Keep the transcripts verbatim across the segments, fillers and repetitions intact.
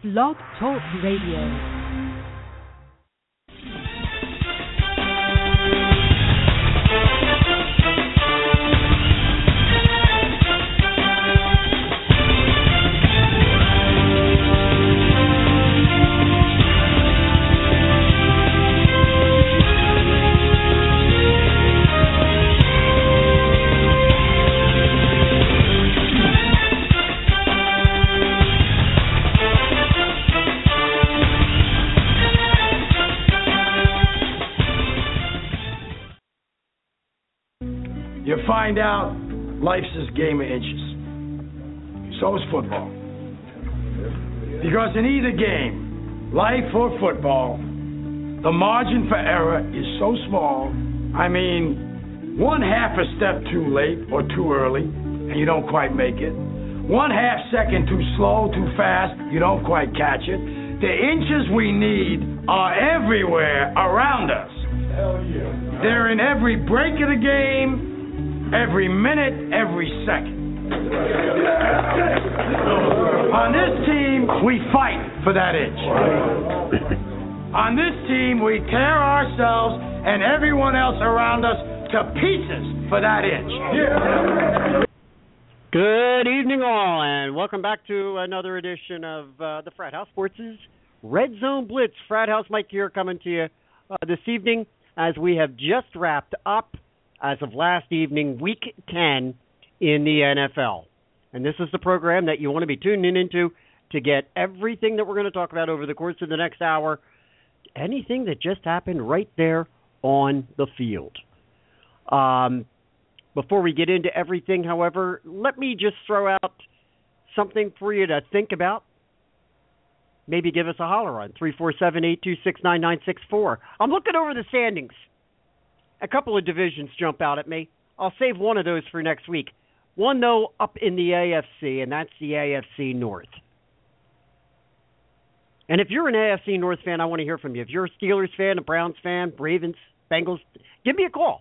Blog Talk Radio. You find out life's this game of inches. So is football. Because in either game, life or football, the margin for error is so small. I mean, one half a step too late or too early, and you don't quite make it. One half second too slow, too fast, you don't quite catch it. The inches we need are everywhere around us. Hell yeah. They're in every break of the game, every minute, every second. On this team, we fight for that inch. On this team, we tear ourselves and everyone else around us to pieces for that inch. Good evening, all, and welcome back to another edition of uh, the Frat House Sports' Red Zone Blitz. Frat House Mike here coming to you uh, this evening as we have just wrapped up, as of last evening, Week ten in the N F L. And this is the program that you want to be tuning into to get everything that we're going to talk about over the course of the next hour, anything that just happened right there on the field. Um, before we get into everything, however, let me just throw out something for you to think about. Maybe give us a holler on three four seven, eight two six, nine nine six four. I'm looking over the standings. A couple of divisions jump out at me. I'll save one of those for next week. One, though, up in the A F C, and that's the A F C North. And if you're an A F C North fan, I want to hear from you. If you're a Steelers fan, a Browns fan, Ravens, Bengals, give me a call.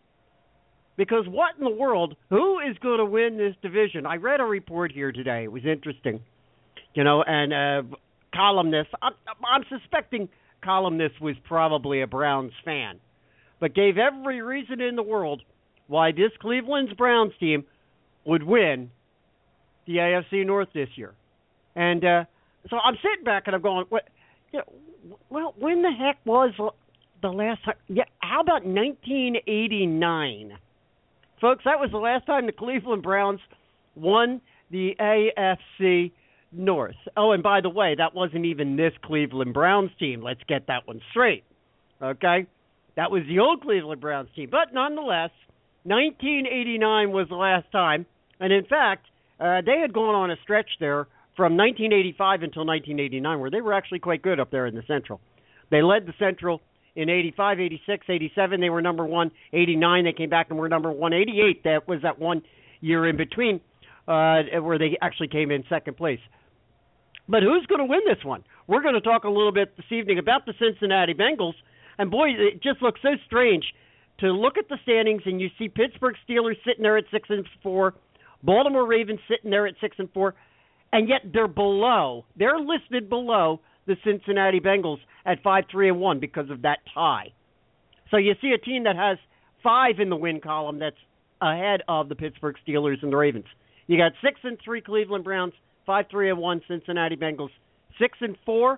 Because what in the world, who is going to win this division? I read a report here today. It was interesting. You know, and uh, columnist, I'm, I'm suspecting columnist was probably a Browns fan, but gave every reason in the world why this Cleveland's Browns team would win the A F C North this year. And uh, so I'm sitting back and I'm going, what, you know, well, when the heck was the last time? Yeah, how about nineteen eighty-nine? Folks, that was the last time the Cleveland Browns won the A F C North. Oh, and by the way, that wasn't even this Cleveland Browns team. Let's get that one straight. Okay? That was the old Cleveland Browns team. But nonetheless, nineteen eighty-nine was the last time. And in fact, uh, they had gone on a stretch there from nineteen eighty-five until nineteen eighty-nine where they were actually quite good up there in the Central. They led the Central in eighty-five, eighty-six, eighty-seven. They were number one. eighty-nine, they came back and were number one. eighty-eight, that was that one year in between uh, where they actually came in second place. But who's going to win this one? We're going to talk a little bit this evening about the Cincinnati Bengals. And, boy, it just looks so strange to look at the standings and you see Pittsburgh Steelers sitting there at six and four, Baltimore Ravens sitting there at six and four, and yet they're below. They're listed below the Cincinnati Bengals at five, three, and one because of that tie. So you see a team that has five in the win column that's ahead of the Pittsburgh Steelers and the Ravens. You got six and three Cleveland Browns, five, three, and one Cincinnati Bengals, six and four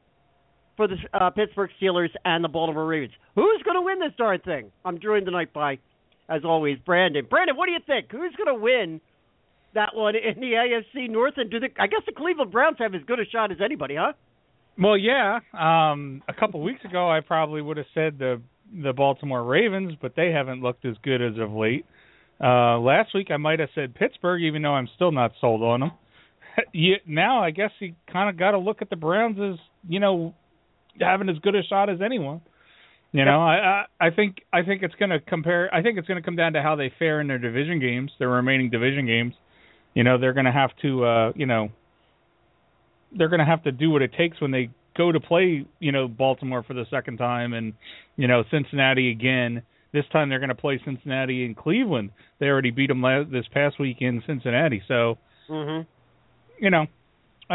for the uh, Pittsburgh Steelers and the Baltimore Ravens. Who's going to win this darn thing? I'm joined tonight by, as always, Brandon. Brandon, what do you think? Who's going to win that one in the A F C North? And do the, I guess the Cleveland Browns have as good a shot as anybody, huh? Well, yeah. Um, a couple weeks ago, I probably would have said the the Baltimore Ravens, but they haven't looked as good as of late. Uh, last week, I might have said Pittsburgh, even though I'm still not sold on them. you, now, I guess you kind of got to look at the Browns as, you know, having as good a shot as anyone. You know, I, I I think I think it's going to compare. I think it's going to come down to how they fare in their division games, their remaining division games. You know, they're going to have to, uh, you know, they're going to have to do what it takes when they go to play, you know, Baltimore for the second time and, you know, Cincinnati again. This time they're going to play Cincinnati in Cleveland. They already beat them last, this past week in Cincinnati. So, mm-hmm. you know, I think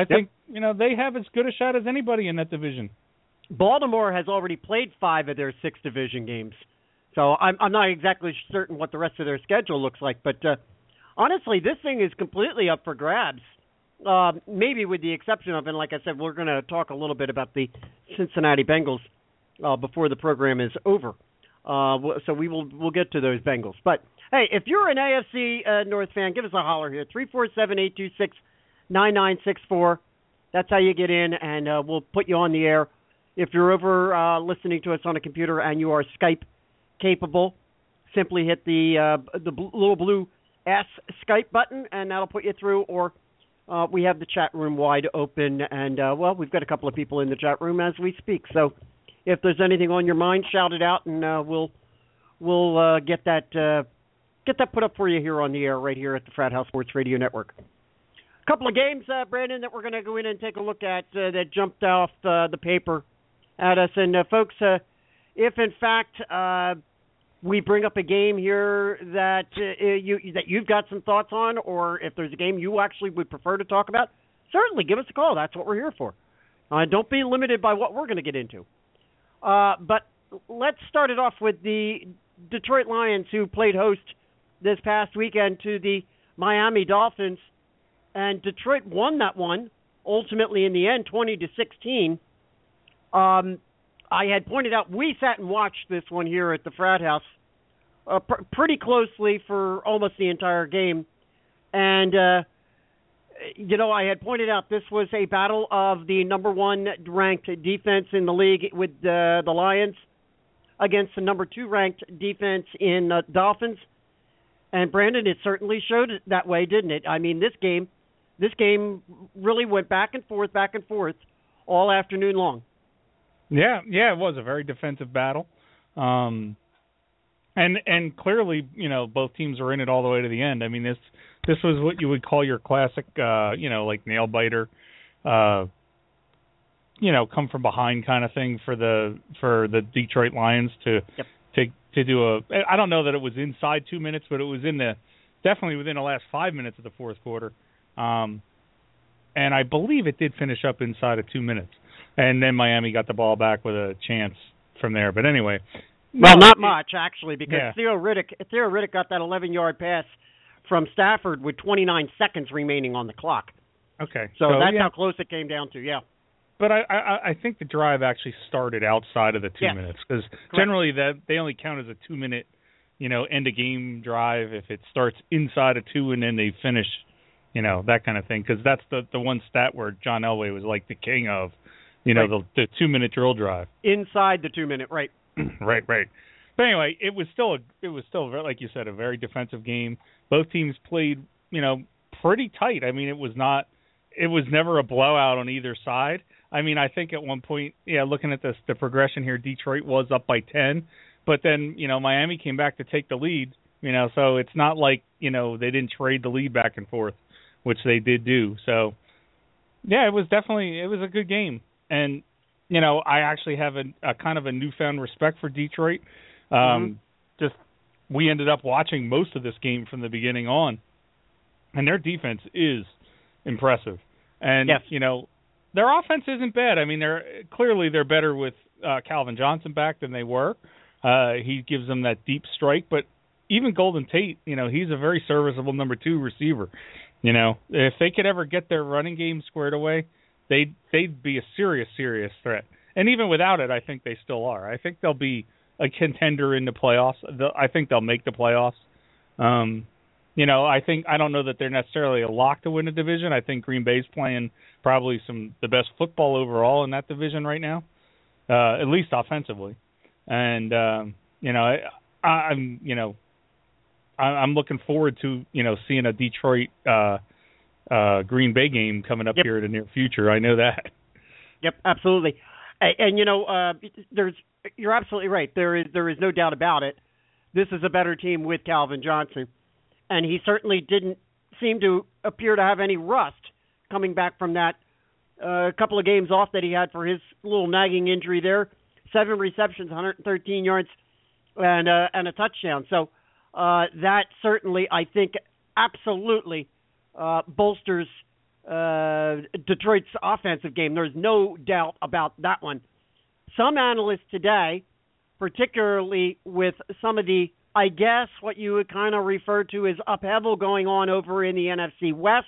you know, they have as good a shot as anybody in that division. Baltimore has already played five of their six division games. So I'm, I'm not exactly certain what the rest of their schedule looks like. But uh, honestly, this thing is completely up for grabs, uh, maybe with the exception of, and like I said, we're going to talk a little bit about the Cincinnati Bengals uh, before the program is over. Uh, so we will we'll get to those Bengals. But, hey, if you're an A F C uh, North fan, give us a holler here, three four seven, eight two six, nine nine six four. That's how you get in, and uh, we'll put you on the air. If you're over uh, listening to us on a computer and you are Skype capable, simply hit the uh, the bl- little blue S Skype button, and that'll put you through. Or uh, we have the chat room wide open, and, uh, well, we've got a couple of people in the chat room as we speak. So if there's anything on your mind, shout it out, and uh, we'll we'll uh, get that uh, get that put up for you here on the air right here at the Frat House Sports Radio Network. A couple of games, uh, Brandon, that we're going to go in and take a look at uh, that jumped off uh, the paper at us. And, uh, folks, uh, if, in fact, uh, we bring up a game here that uh, you that you've got some thoughts on, or if there's a game you actually would prefer to talk about, certainly give us a call. That's what we're here for. Uh, don't be limited by what we're going to get into. Uh, but let's start it off with the Detroit Lions, who played host this past weekend to the Miami Dolphins. And Detroit won that one, ultimately in the end, twenty to sixteen. Um, I had pointed out, we sat and watched this one here at the Frat House uh, pr- pretty closely for almost the entire game. And, uh, you know, I had pointed out this was a battle of the number one ranked defense in the league with uh, the Lions against the number two ranked defense in uh, Dolphins. And, Brandon, it certainly showed it that way, didn't it? I mean, this game, this game really went back and forth, back and forth all afternoon long. Yeah, yeah, it was a very defensive battle. Um, and and clearly, you know, both teams were in it all the way to the end. I mean, this this was what you would call your classic, uh, you know, like nail-biter, uh, you know, come from behind kind of thing for the for the Detroit Lions to yep. to to do a. I don't know that it was inside two minutes, but it was in the definitely within the last five minutes of the fourth quarter. Um, and I believe it did finish up inside of two minutes. And then Miami got the ball back with a chance from there. But anyway. Well, no, not much, actually, because yeah. Theo Riddick Theo Riddick got that eleven-yard pass from Stafford with twenty-nine seconds remaining on the clock. Okay. So, so that's yeah. how close it came down to, yeah. But I, I, I think the drive actually started outside of the two yes. minutes. Because generally that they only count as a two-minute, you know, end-of-game drive if it starts inside of two and then they finish, you know, that kind of thing. Because that's the, the one stat where John Elway was like the king of. You know, right. the, the two-minute drill drive. Inside the two-minute, right. right, right. But anyway, it was still, a, it was still, like you said, a very defensive game. Both teams played, you know, pretty tight. I mean, it was not, it was never a blowout on either side. I mean, I think at one point, yeah, looking at this, the progression here, Detroit was up by ten. But then, you know, Miami came back to take the lead, you know, so it's not like, you know, they didn't trade the lead back and forth, which they did do. So, yeah, it was definitely, it was a good game. And, you know, I actually have a, a kind of a newfound respect for Detroit. Um, mm-hmm. Just we ended up watching most of this game from the beginning on, and their defense is impressive. And, yes. you know, their offense isn't bad. I mean, they're clearly they're better with uh, Calvin Johnson back than they were. Uh, he gives them that deep strike. But even Golden Tate, you know, he's a very serviceable number two receiver. You know, if they could ever get their running game squared away, They'd, they'd be a serious, serious threat. And even without it, I think they still are. I think they'll be a contender in the playoffs. I think they'll make the playoffs. Um, you know, I think I don't know that they're necessarily a lock to win a division. I think Green Bay's playing probably some the best football overall in that division right now, uh, at least offensively. And, um, you know, I, I'm, you know, I, I'm looking forward to, you know, seeing a Detroit uh Uh, Green Bay game coming up yep. here in the near future. I know that. Yep, absolutely. And, and you know, uh, there's you're absolutely right. There is there is no doubt about it. This is a better team with Calvin Johnson, and he certainly didn't seem to appear to have any rust coming back from that uh, couple of games off that he had for his little nagging injury there. Seven receptions, one hundred thirteen yards, and uh, and a touchdown. So uh, that certainly, I think, absolutely. Uh, bolsters uh, Detroit's offensive game. There's no doubt about that one. Some analysts today, particularly with some of the, I guess, what you would kind of refer to as upheaval going on over in the N F C West.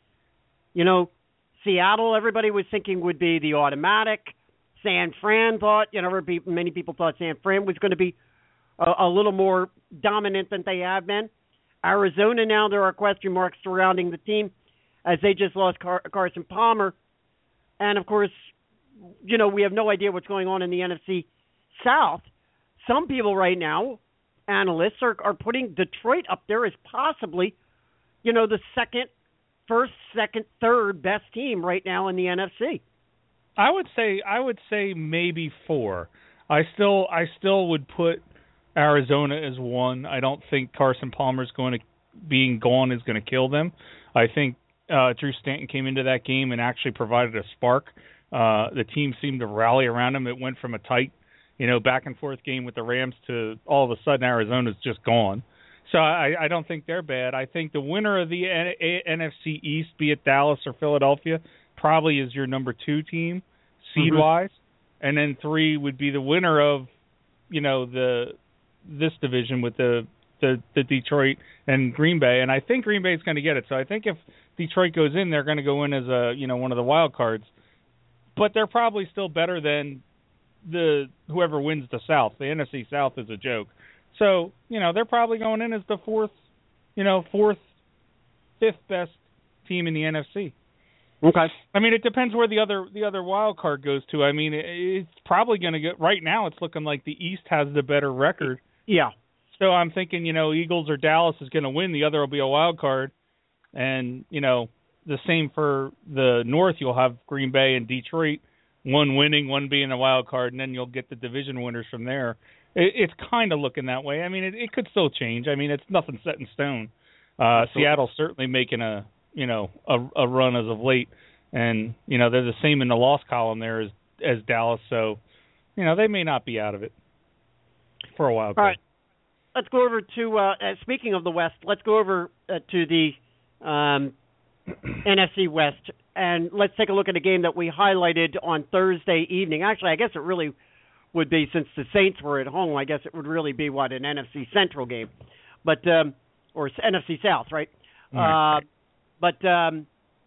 You know, Seattle, everybody was thinking would be the automatic. San Fran thought, you know, many people thought San Fran was going to be a, a little more dominant than they have been. Arizona, now there are question marks surrounding the team as they just lost Car- Carson Palmer. And, of course, you know, we have no idea what's going on in the N F C South. Some people right now, analysts, are, are putting Detroit up there as possibly, you know, the second, first, second, third best team right now in the N F C. I would say I would say maybe four. I still I still would put Arizona as one. I don't think Carson Palmer's going to being gone is going to kill them. I think uh, Drew Stanton came into that game and actually provided a spark. Uh, the team seemed to rally around him. It went from a tight, you know, back and forth game with the Rams to all of a sudden Arizona's just gone. So I, I don't think they're bad. I think the winner of the N F C East, be it Dallas or Philadelphia, probably is your number two team, seed-wise. Mm-hmm. And then three would be the winner of, you know, the this division with the, the, the Detroit and Green Bay. And I think Green Bay is going to get it. So I think if Detroit goes in, they're going to go in as a, you know, one of the wild cards. But they're probably still better than the whoever wins the South. The N F C South is a joke. So, you know, they're probably going in as the fourth, you know, fourth, fifth best team in the N F C. Okay. I mean, it depends where the other the other wild card goes to. I mean, it, it's probably going to get right now. It's looking like the East has the better record. Yeah. So I'm thinking, you know, Eagles or Dallas is going to win. The other will be a wild card, and you know, the same for the North. You'll have Green Bay and Detroit, one winning, one being a wild card, and then you'll get the division winners from there. It, it's kind of looking that way. I mean, it, it could still change. I mean, it's nothing set in stone. Uh, Seattle's certainly making a you know a, a run as of late, and you know they're the same in the loss column there as as Dallas. So, you know, they may not be out of it for a while. All right, let's go over to uh, uh, speaking of the West. Let's go over uh, to the um, N F C West, and let's take a look at a game that we highlighted on Thursday evening. Actually, I guess it really would be, since the Saints were at home, I guess it would really be, what, an N F C Central game, but um, or N F C South, right? right. Uh, but um,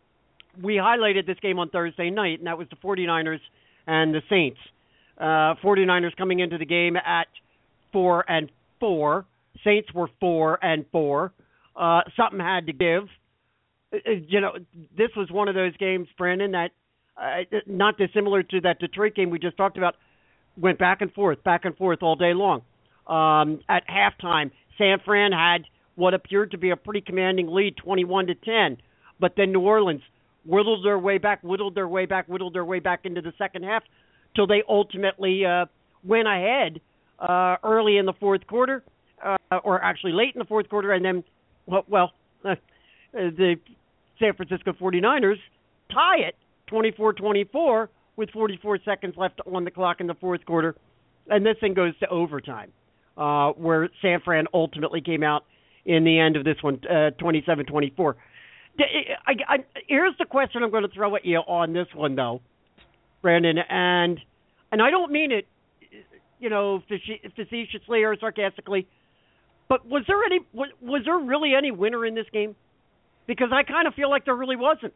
we highlighted this game on Thursday night, and that was the 49ers and the Saints. Uh, 49ers coming into the game at four and four. Saints were four and four. Uh, something had to give. You know, this was one of those games, Brandon, that uh, not dissimilar to that Detroit game we just talked about, went back and forth, back and forth all day long. Um, at halftime, San Fran had what appeared to be a pretty commanding lead, twenty-one to ten. But then New Orleans whittled their way back, whittled their way back, whittled their way back into the second half till they ultimately uh, went ahead uh, early in the fourth quarter, uh, or actually late in the fourth quarter, and then, well, well uh, the San Francisco 49ers tie it twenty-four twenty-four with forty-four seconds left on the clock in the fourth quarter. And this thing goes to overtime, uh, where San Fran ultimately came out in the end of this one, uh, twenty-seven twenty-four. I, I, here's the question I'm going to throw at you on this one, though, Brandon, and and I don't mean it, you know, facetiously or sarcastically, but was there any was, was there really any winner in this game? Because I kind of feel like there really wasn't.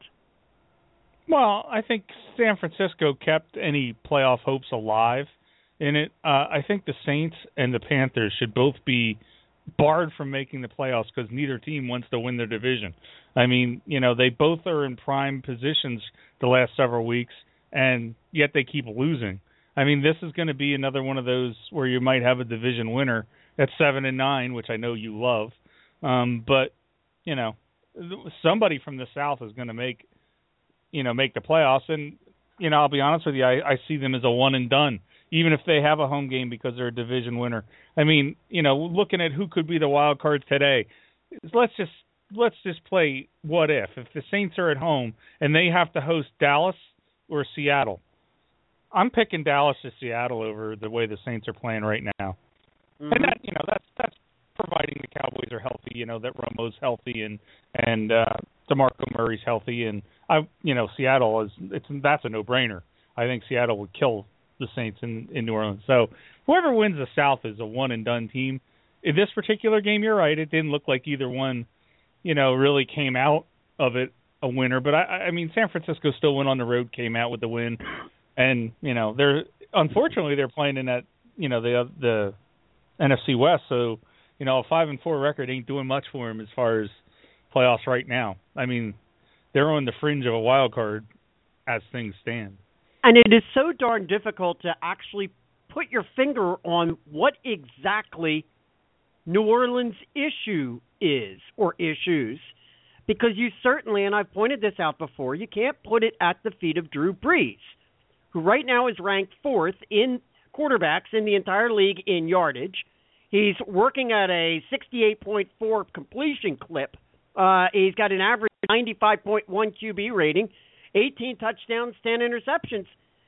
Well, I think San Francisco kept any playoff hopes alive in it. Uh, I think the Saints and the Panthers should both be barred from making the playoffs because neither team wants to win their division. I mean, you know, they both are in prime positions the last several weeks, and yet they keep losing. I mean, this is going to be another one of those where you might have a division winner at seven and nine, which I know you love. Um, but, you know, somebody from the South is going to make, you know, make the playoffs. And, you know, I'll be honest with you, I, I see them as a one and done, even if they have a home game because they're a division winner. I mean, you know, looking at who could be the wild cards today, let's just let's just play what if. If the Saints are at home and they have to host Dallas or Seattle, I'm picking Dallas to Seattle over the way the Saints are playing right now. Mm-hmm. And that, you know, that's that's providing the Cowboys are healthy, you know, that Romo's healthy and and uh, DeMarco Murray's healthy, and I you know Seattle is it's that's a no-brainer. I think Seattle would kill the Saints in, in New Orleans. So whoever wins the South is a one and done team. In this particular game, you're right. It didn't look like either one, you know, really came out of it a winner. But I, I mean, San Francisco still went on the road, came out with the win, and you know they're unfortunately they're playing in that you know the the N F C West. So you know a five and four record ain't doing much for them as far as playoffs right now. I mean, they're on the fringe of a wild card as things stand. And it is so darn difficult to actually put your finger on what exactly New Orleans' issue is or issues, because you certainly, and I've pointed this out before, you can't put it at the feet of Drew Brees, who right now is ranked fourth in quarterbacks in the entire league in yardage. He's working at a sixty-eight point four completion clip. Uh, he's got an average ninety-five point one Q B rating, eighteen touchdowns, ten interceptions.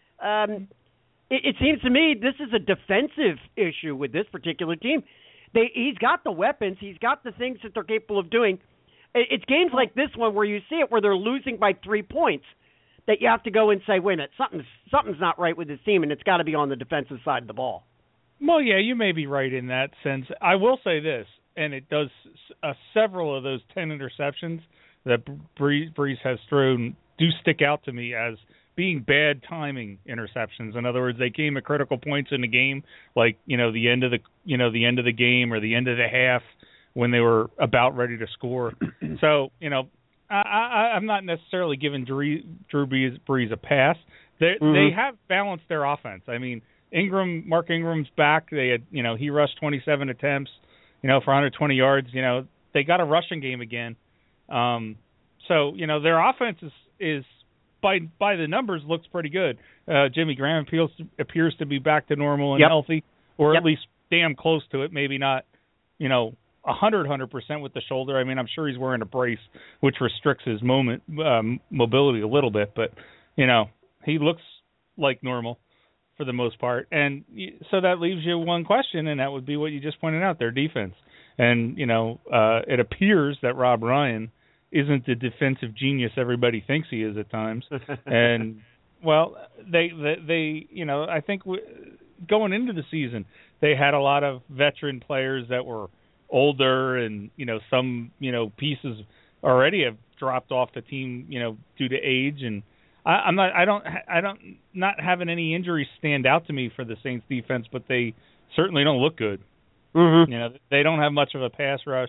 Um, it, it seems to me this is a defensive issue with this particular team. They, he's got the weapons. He's got the things that they're capable of doing. It, it's games like this one where you see it where they're losing by three points that you have to go and say, wait a minute, something's, something's not right with this team, and it's got to be on the defensive side of the ball. Well, yeah, you may be right in that sense. I will say this, and it does uh, several of those ten interceptions that Brees, Brees has thrown do stick out to me as being bad timing interceptions. In other words, they came at critical points in the game, like you know the end of the you know the end of the game or the end of the half when they were about ready to score. So you know, I, I, I'm not necessarily giving Drew, Drew Brees, Brees a pass. They mm-hmm. they have balanced their offense. I mean, Ingram, Mark Ingram's back. They had you know he rushed twenty-seven attempts, you know for one hundred twenty yards. You know they got a rushing game again. Um, so you know their offense is is. By by the numbers, looks pretty good. Uh, Jimmy Graham appeals to, appears to be back to normal and yep. healthy, or yep. at least damn close to it. Maybe not, you know, a hundred hundred percent with the shoulder. I mean, I'm sure he's wearing a brace, which restricts his moment um, mobility a little bit. But you know, he looks like normal for the most part. And so that leaves you one question, and that would be what you just pointed out: their defense. And you know, uh, it appears that Rob Ryan isn't the defensive genius everybody thinks he is at times. And, well, they, they, they you know, I think w- going into the season, they had a lot of veteran players that were older and, you know, some, you know, pieces already have dropped off the team, you know, due to age. And I, I'm not, I don't, I don't, not having any injuries stand out to me for the Saints defense, but they certainly don't look good. Mm-hmm. You know, they don't have much of a pass rush.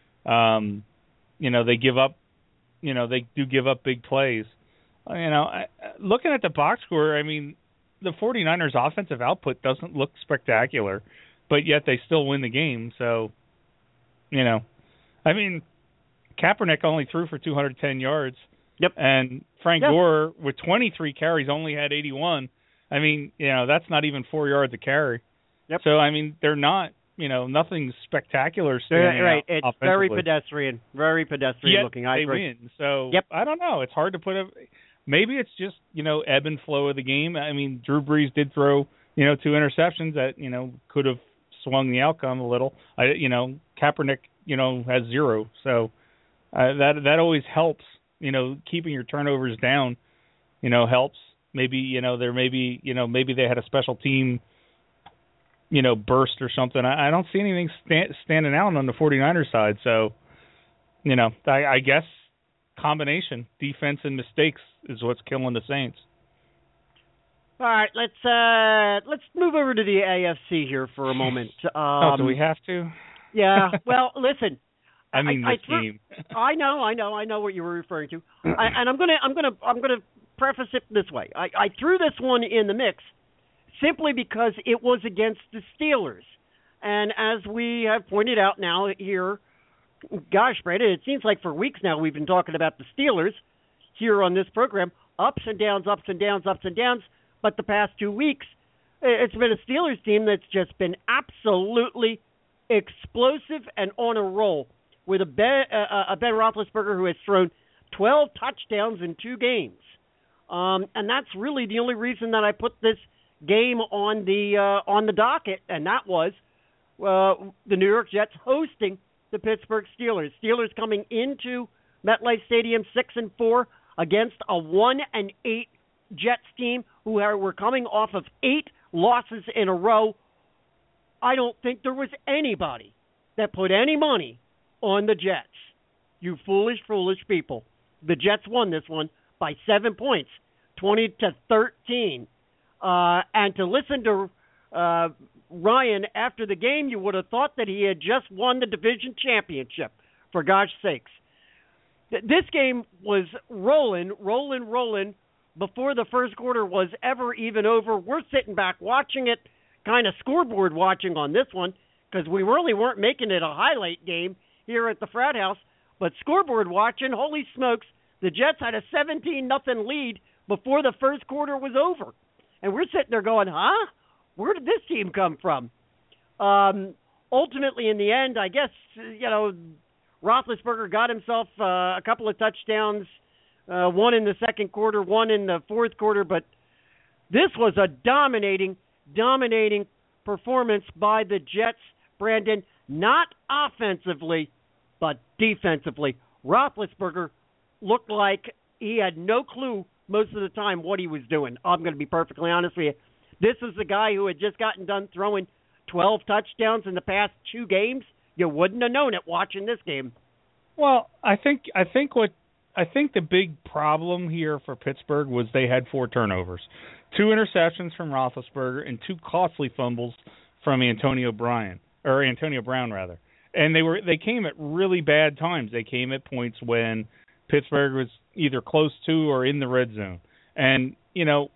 Um, You know, they give up, you know, they do give up big plays. You know, I, looking at the box score, I mean, the 49ers offensive output doesn't look spectacular, but yet they still win the game. So, you know, I mean, Kaepernick only threw for two hundred ten yards. Yep. And Frank yep. Gore with twenty-three carries only had eighty-one. I mean, you know, that's not even four yards a carry. Yep. So, I mean, they're not. You know, nothing spectacular standing right. out It's offensively. very pedestrian, very pedestrian Yet looking. I they agree. win. So yep. I don't know. It's hard to put a. Maybe it's just you know ebb and flow of the game. I mean, Drew Brees did throw you know two interceptions that you know could have swung the outcome a little. I you know Kaepernick you know has zero, so uh, that that always helps. You know, keeping your turnovers down, you know, helps. Maybe you know there maybe you know maybe they had a special team. You know, burst or something. I, I don't see anything sta- standing out on the 49ers side. So, you know, I, I guess combination defense and mistakes is what's killing the Saints. All right, let's uh, let's move over to the A F C here for a moment. Um, oh, do we have to? Yeah. Well, listen. I mean, I, this I threw, game. I know, I know, I know what you were referring to, I, and I'm gonna, I'm gonna, I'm gonna preface it this way. I, I threw this one in the mix. Simply because it was against the Steelers. And as we have pointed out now here, gosh, Brandon, it seems like for weeks now we've been talking about the Steelers here on this program. Ups and downs, ups and downs, ups and downs. But the past two weeks, it's been a Steelers team that's just been absolutely explosive and on a roll with a Ben, uh, a Ben Roethlisberger who has thrown twelve touchdowns in two games. Um, and that's really the only reason that I put this game on the uh, on the docket, and that was uh, the New York Jets hosting the Pittsburgh Steelers. Steelers coming into MetLife Stadium six and four. against a one and eight Jets team who are, were coming off of eight losses in a row. I don't think there was anybody that put any money on the Jets. You foolish, foolish people. The Jets won this one by seven points, twenty to thirteen. Uh, and to listen to uh, Ryan after the game, you would have thought that he had just won the division championship, for gosh sakes. Th- this game was rolling, rolling, rolling before the first quarter was ever even over. We're sitting back watching it, kind of scoreboard watching on this one, because we really weren't making it a highlight game here at the Frat House. But scoreboard watching, holy smokes, the Jets had a seventeen nothing lead before the first quarter was over. And we're sitting there going, huh? Where did this team come from? Um, ultimately, in the end, I guess, you know, Roethlisberger got himself uh, a couple of touchdowns, uh, one in the second quarter, one in the fourth quarter. But this was a dominating, dominating performance by the Jets, Brandon, not offensively, but defensively. Roethlisberger looked like he had no clue most of the time what he was doing. I'm going to be perfectly honest with you. This is the guy who had just gotten done throwing twelve touchdowns in the past two games. You wouldn't have known it watching this game. Well, I think I think what I think the big problem here for Pittsburgh was they had four turnovers, two interceptions from Roethlisberger and two costly fumbles from Antonio Brown or Antonio Brown rather. And they were they came at really bad times. They came at points when Pittsburgh was either close to or in the red zone. And, you know,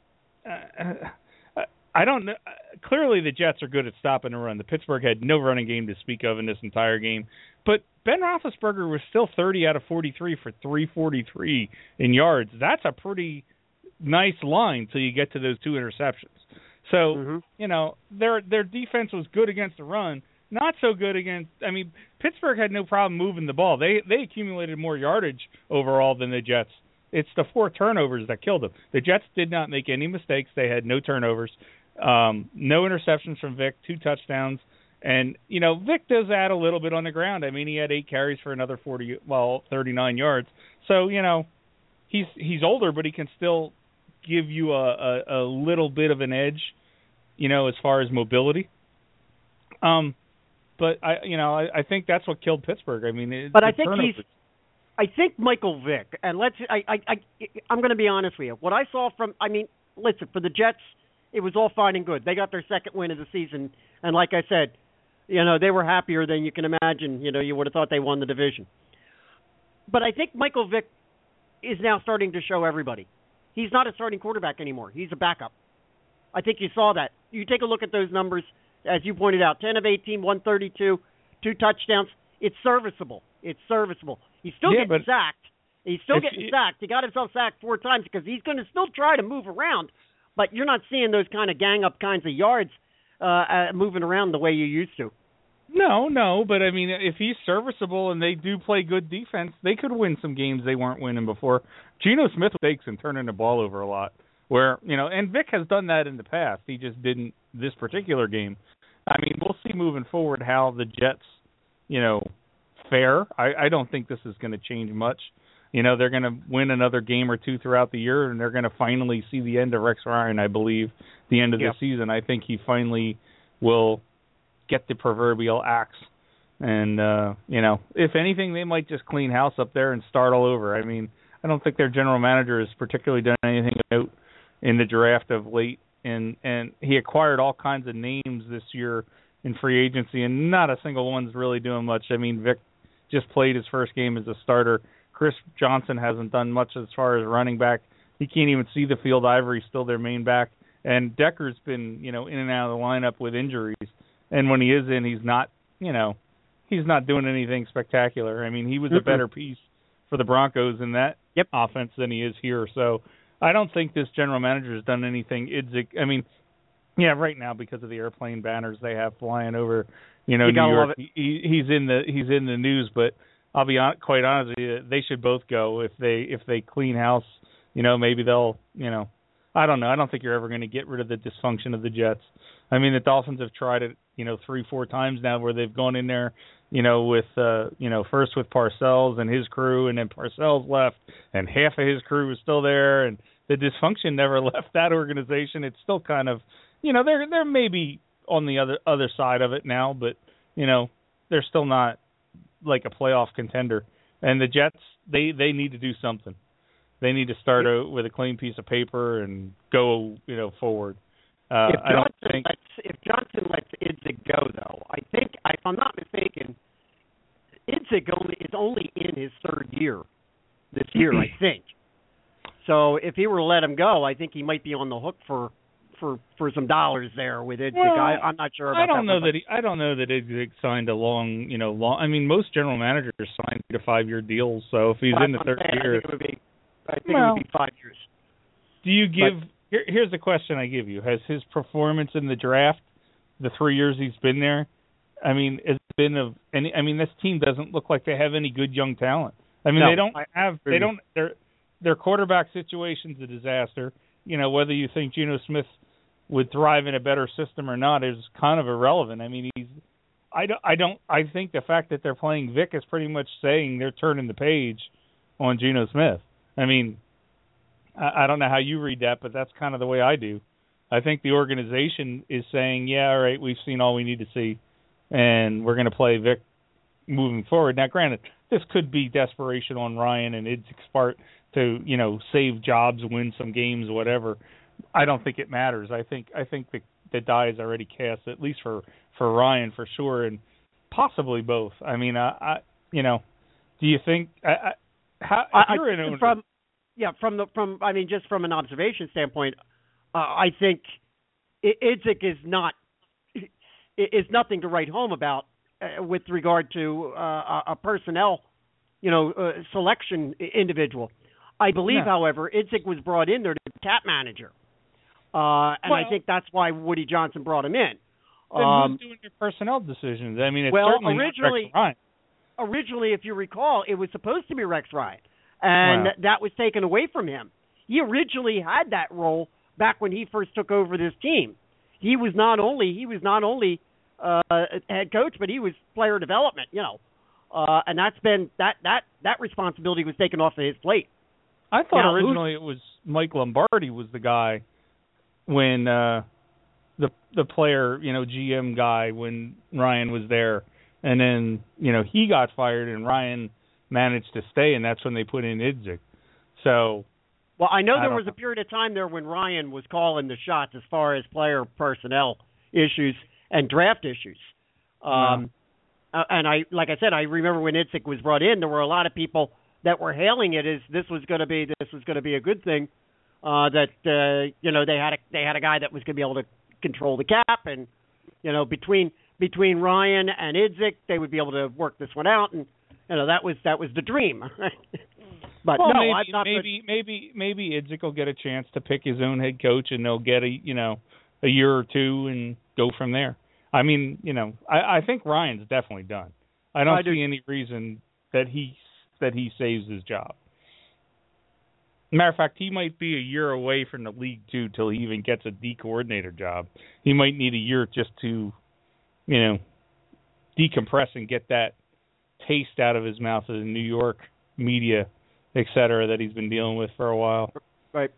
uh, I don't know. Clearly the Jets are good at stopping the run. The Pittsburgh had no running game to speak of in this entire game. But Ben Roethlisberger was still thirty out of forty-three for three forty-three in yards. That's a pretty nice line till you get to those two interceptions. So, mm-hmm. you know, their their defense was good against the run. Not so good against – I mean, Pittsburgh had no problem moving the ball. They they accumulated more yardage overall than the Jets. It's the four turnovers that killed them. The Jets did not make any mistakes. They had no turnovers, um, no interceptions from Vic, two touchdowns. And, you know, Vic does add a little bit on the ground. I mean, he had eight carries for another forty, well, thirty-nine yards. So, you know, he's he's older, but he can still give you a, a, a little bit of an edge, you know, as far as mobility. Um. But I, you know, I, I think that's what killed Pittsburgh. I mean, it, but I think turnovers. he's, I think Michael Vick, and let's, I, I, I I'm going to be honest with you. What I saw from, I mean, listen, for the Jets, it was all fine and good. They got their second win of the season, and like I said, you know, they were happier than you can imagine. You know, you would have thought they won the division. But I think Michael Vick is now starting to show everybody he's not a starting quarterback anymore. He's a backup. I think you saw that. You take a look at those numbers. As you pointed out, ten of eighteen, one thirty-two, two touchdowns. It's serviceable. It's serviceable. He's still yeah, getting sacked. He's still getting it, sacked. He got himself sacked four times because he's going to still try to move around, but you're not seeing those kind of gang-up kinds of yards uh, uh, moving around the way you used to. No, no, but I mean, if he's serviceable and they do play good defense, they could win some games they weren't winning before. Geno Smith mistakes and turning the ball over a lot. Where, you know, and Vic has done that in the past. He just didn't this particular game. I mean, we'll see moving forward how the Jets, you know, fare. I, I don't think this is going to change much. You know, they're going to win another game or two throughout the year, and they're going to finally see the end of Rex Ryan, I believe, the end of yep. the season. I think he finally will get the proverbial axe. And, uh, you know, if anything, they might just clean house up there and start all over. I mean, I don't think their general manager has particularly done anything out in the draft of late, and and he acquired all kinds of names this year in free agency, and not a single one's really doing much. I mean, Vic just played his first game as a starter. Chris Johnson hasn't done much as far as running back. He can't even see the field. Ivory's still their main back, and Decker's been, you know, in and out of the lineup with injuries, and when he is in, he's not, you know, he's not doing anything spectacular. I mean, he was mm-hmm. a better piece for the Broncos in that yep. offense than he is here, so I don't think this general manager has done anything. I mean, yeah, right now because of the airplane banners they have flying over, you know, you New York. He, he's in the he's in the news, but I'll be on, quite honest with you, they should both go if they if they clean house. You know, maybe they'll, you know, I don't know. I don't think you're ever going to get rid of the dysfunction of the Jets. I mean, the Dolphins have tried it, you know, three, four times now where they've gone in there you know, with uh, you know, first with Parcells and his crew, and then Parcells left, and half of his crew was still there, and the dysfunction never left that organization. It's still kind of, you know, they're they're maybe on the other other side of it now, but you know, they're still not like a playoff contender. And the Jets, they, they need to do something. They need to start out with a clean piece of paper and go, you know, forward. Uh, if, I don't Johnson think lets, if Johnson lets Idzik go, though, I think, if I'm not mistaken, Idzik only is only in his third year this year, I think. So if he were to let him go, I think he might be on the hook for for, for some dollars there with Idzik. Well, I, I'm not sure about I don't that know one, that he, I don't know that Idzik signed a long, you know, long. I mean, most general managers sign to five-year deals. So if he's well, in the third saying, year, I think it would be, I think well, it would be five years. Do you give? But, here, here's the question I give you: has his performance in the draft, the three years he's been there, I mean, it's been of any? I mean, this team doesn't look like they have any good young talent. I mean, no, they don't I, have. They don't. Their their quarterback situation's a disaster. You know, whether you think Geno Smith would thrive in a better system or not is kind of irrelevant. I mean, he's. I don't. I don't. I think the fact that they're playing Vic is pretty much saying they're turning the page on Geno Smith. I mean, I, I don't know how you read that, but that's kind of the way I do. I think the organization is saying, yeah, all right, we've seen all we need to see, and we're going to play Vic moving forward. Now, granted, this could be desperation on Ryan and Idzik's part to, you know, save jobs, win some games, whatever. I don't think it matters. I think I think the the die is already cast, at least for, for Ryan for sure, and possibly both. I mean, I, I you know, do you think I, I, how if I, you're an owner, from yeah from the from I mean just from an observation standpoint, uh, I think Idzik is not is nothing to write home about uh, with regard to uh, a personnel, you know, uh, selection individual. I believe, no. however, Idzik was brought in there to be cap manager. Uh, and well, I think that's why Woody Johnson brought him in. Then um, who's doing your personnel decisions? I mean, it's well, certainly originally, not Rex Ryan. originally, if you recall, it was supposed to be Rex Ryan, and wow. that was taken away from him. He originally had that role back when he first took over this team. He was not only he was not only uh, head coach, but he was player development. You know, uh, and that's been that that that responsibility was taken off of his plate. I thought now, originally it was Mike Lombardi was the guy when uh, the the player, you know, G M guy when Ryan was there, and then you know he got fired and Ryan managed to stay, and that's when they put in Idzik. So, well, I know I there was know. a period of time there when Ryan was calling the shots as far as player personnel issues and draft issues. Um, wow. uh, and I, like I said, I remember when Idzik was brought in, there were a lot of people that were hailing it as this was going to be this was going to be a good thing. Uh, that uh, you know they had a they had a guy that was going to be able to control the cap, and you know between between Ryan and Idzik, they would be able to work this one out, and you know that was that was the dream. But well, no, maybe I'm not maybe maybe maybe Idzik will get a chance to pick his own head coach, and they'll get a you know a year or two and go from there. I mean, you know, I, I think Ryan's definitely done. I don't I do. see any reason that he that he saves his job. Matter of fact, he might be a year away from the league too till he even gets a D coordinator job. He might need a year just to, you know, decompress and get that taste out of his mouth of the New York media, et cetera, that he's been dealing with for a while. Right.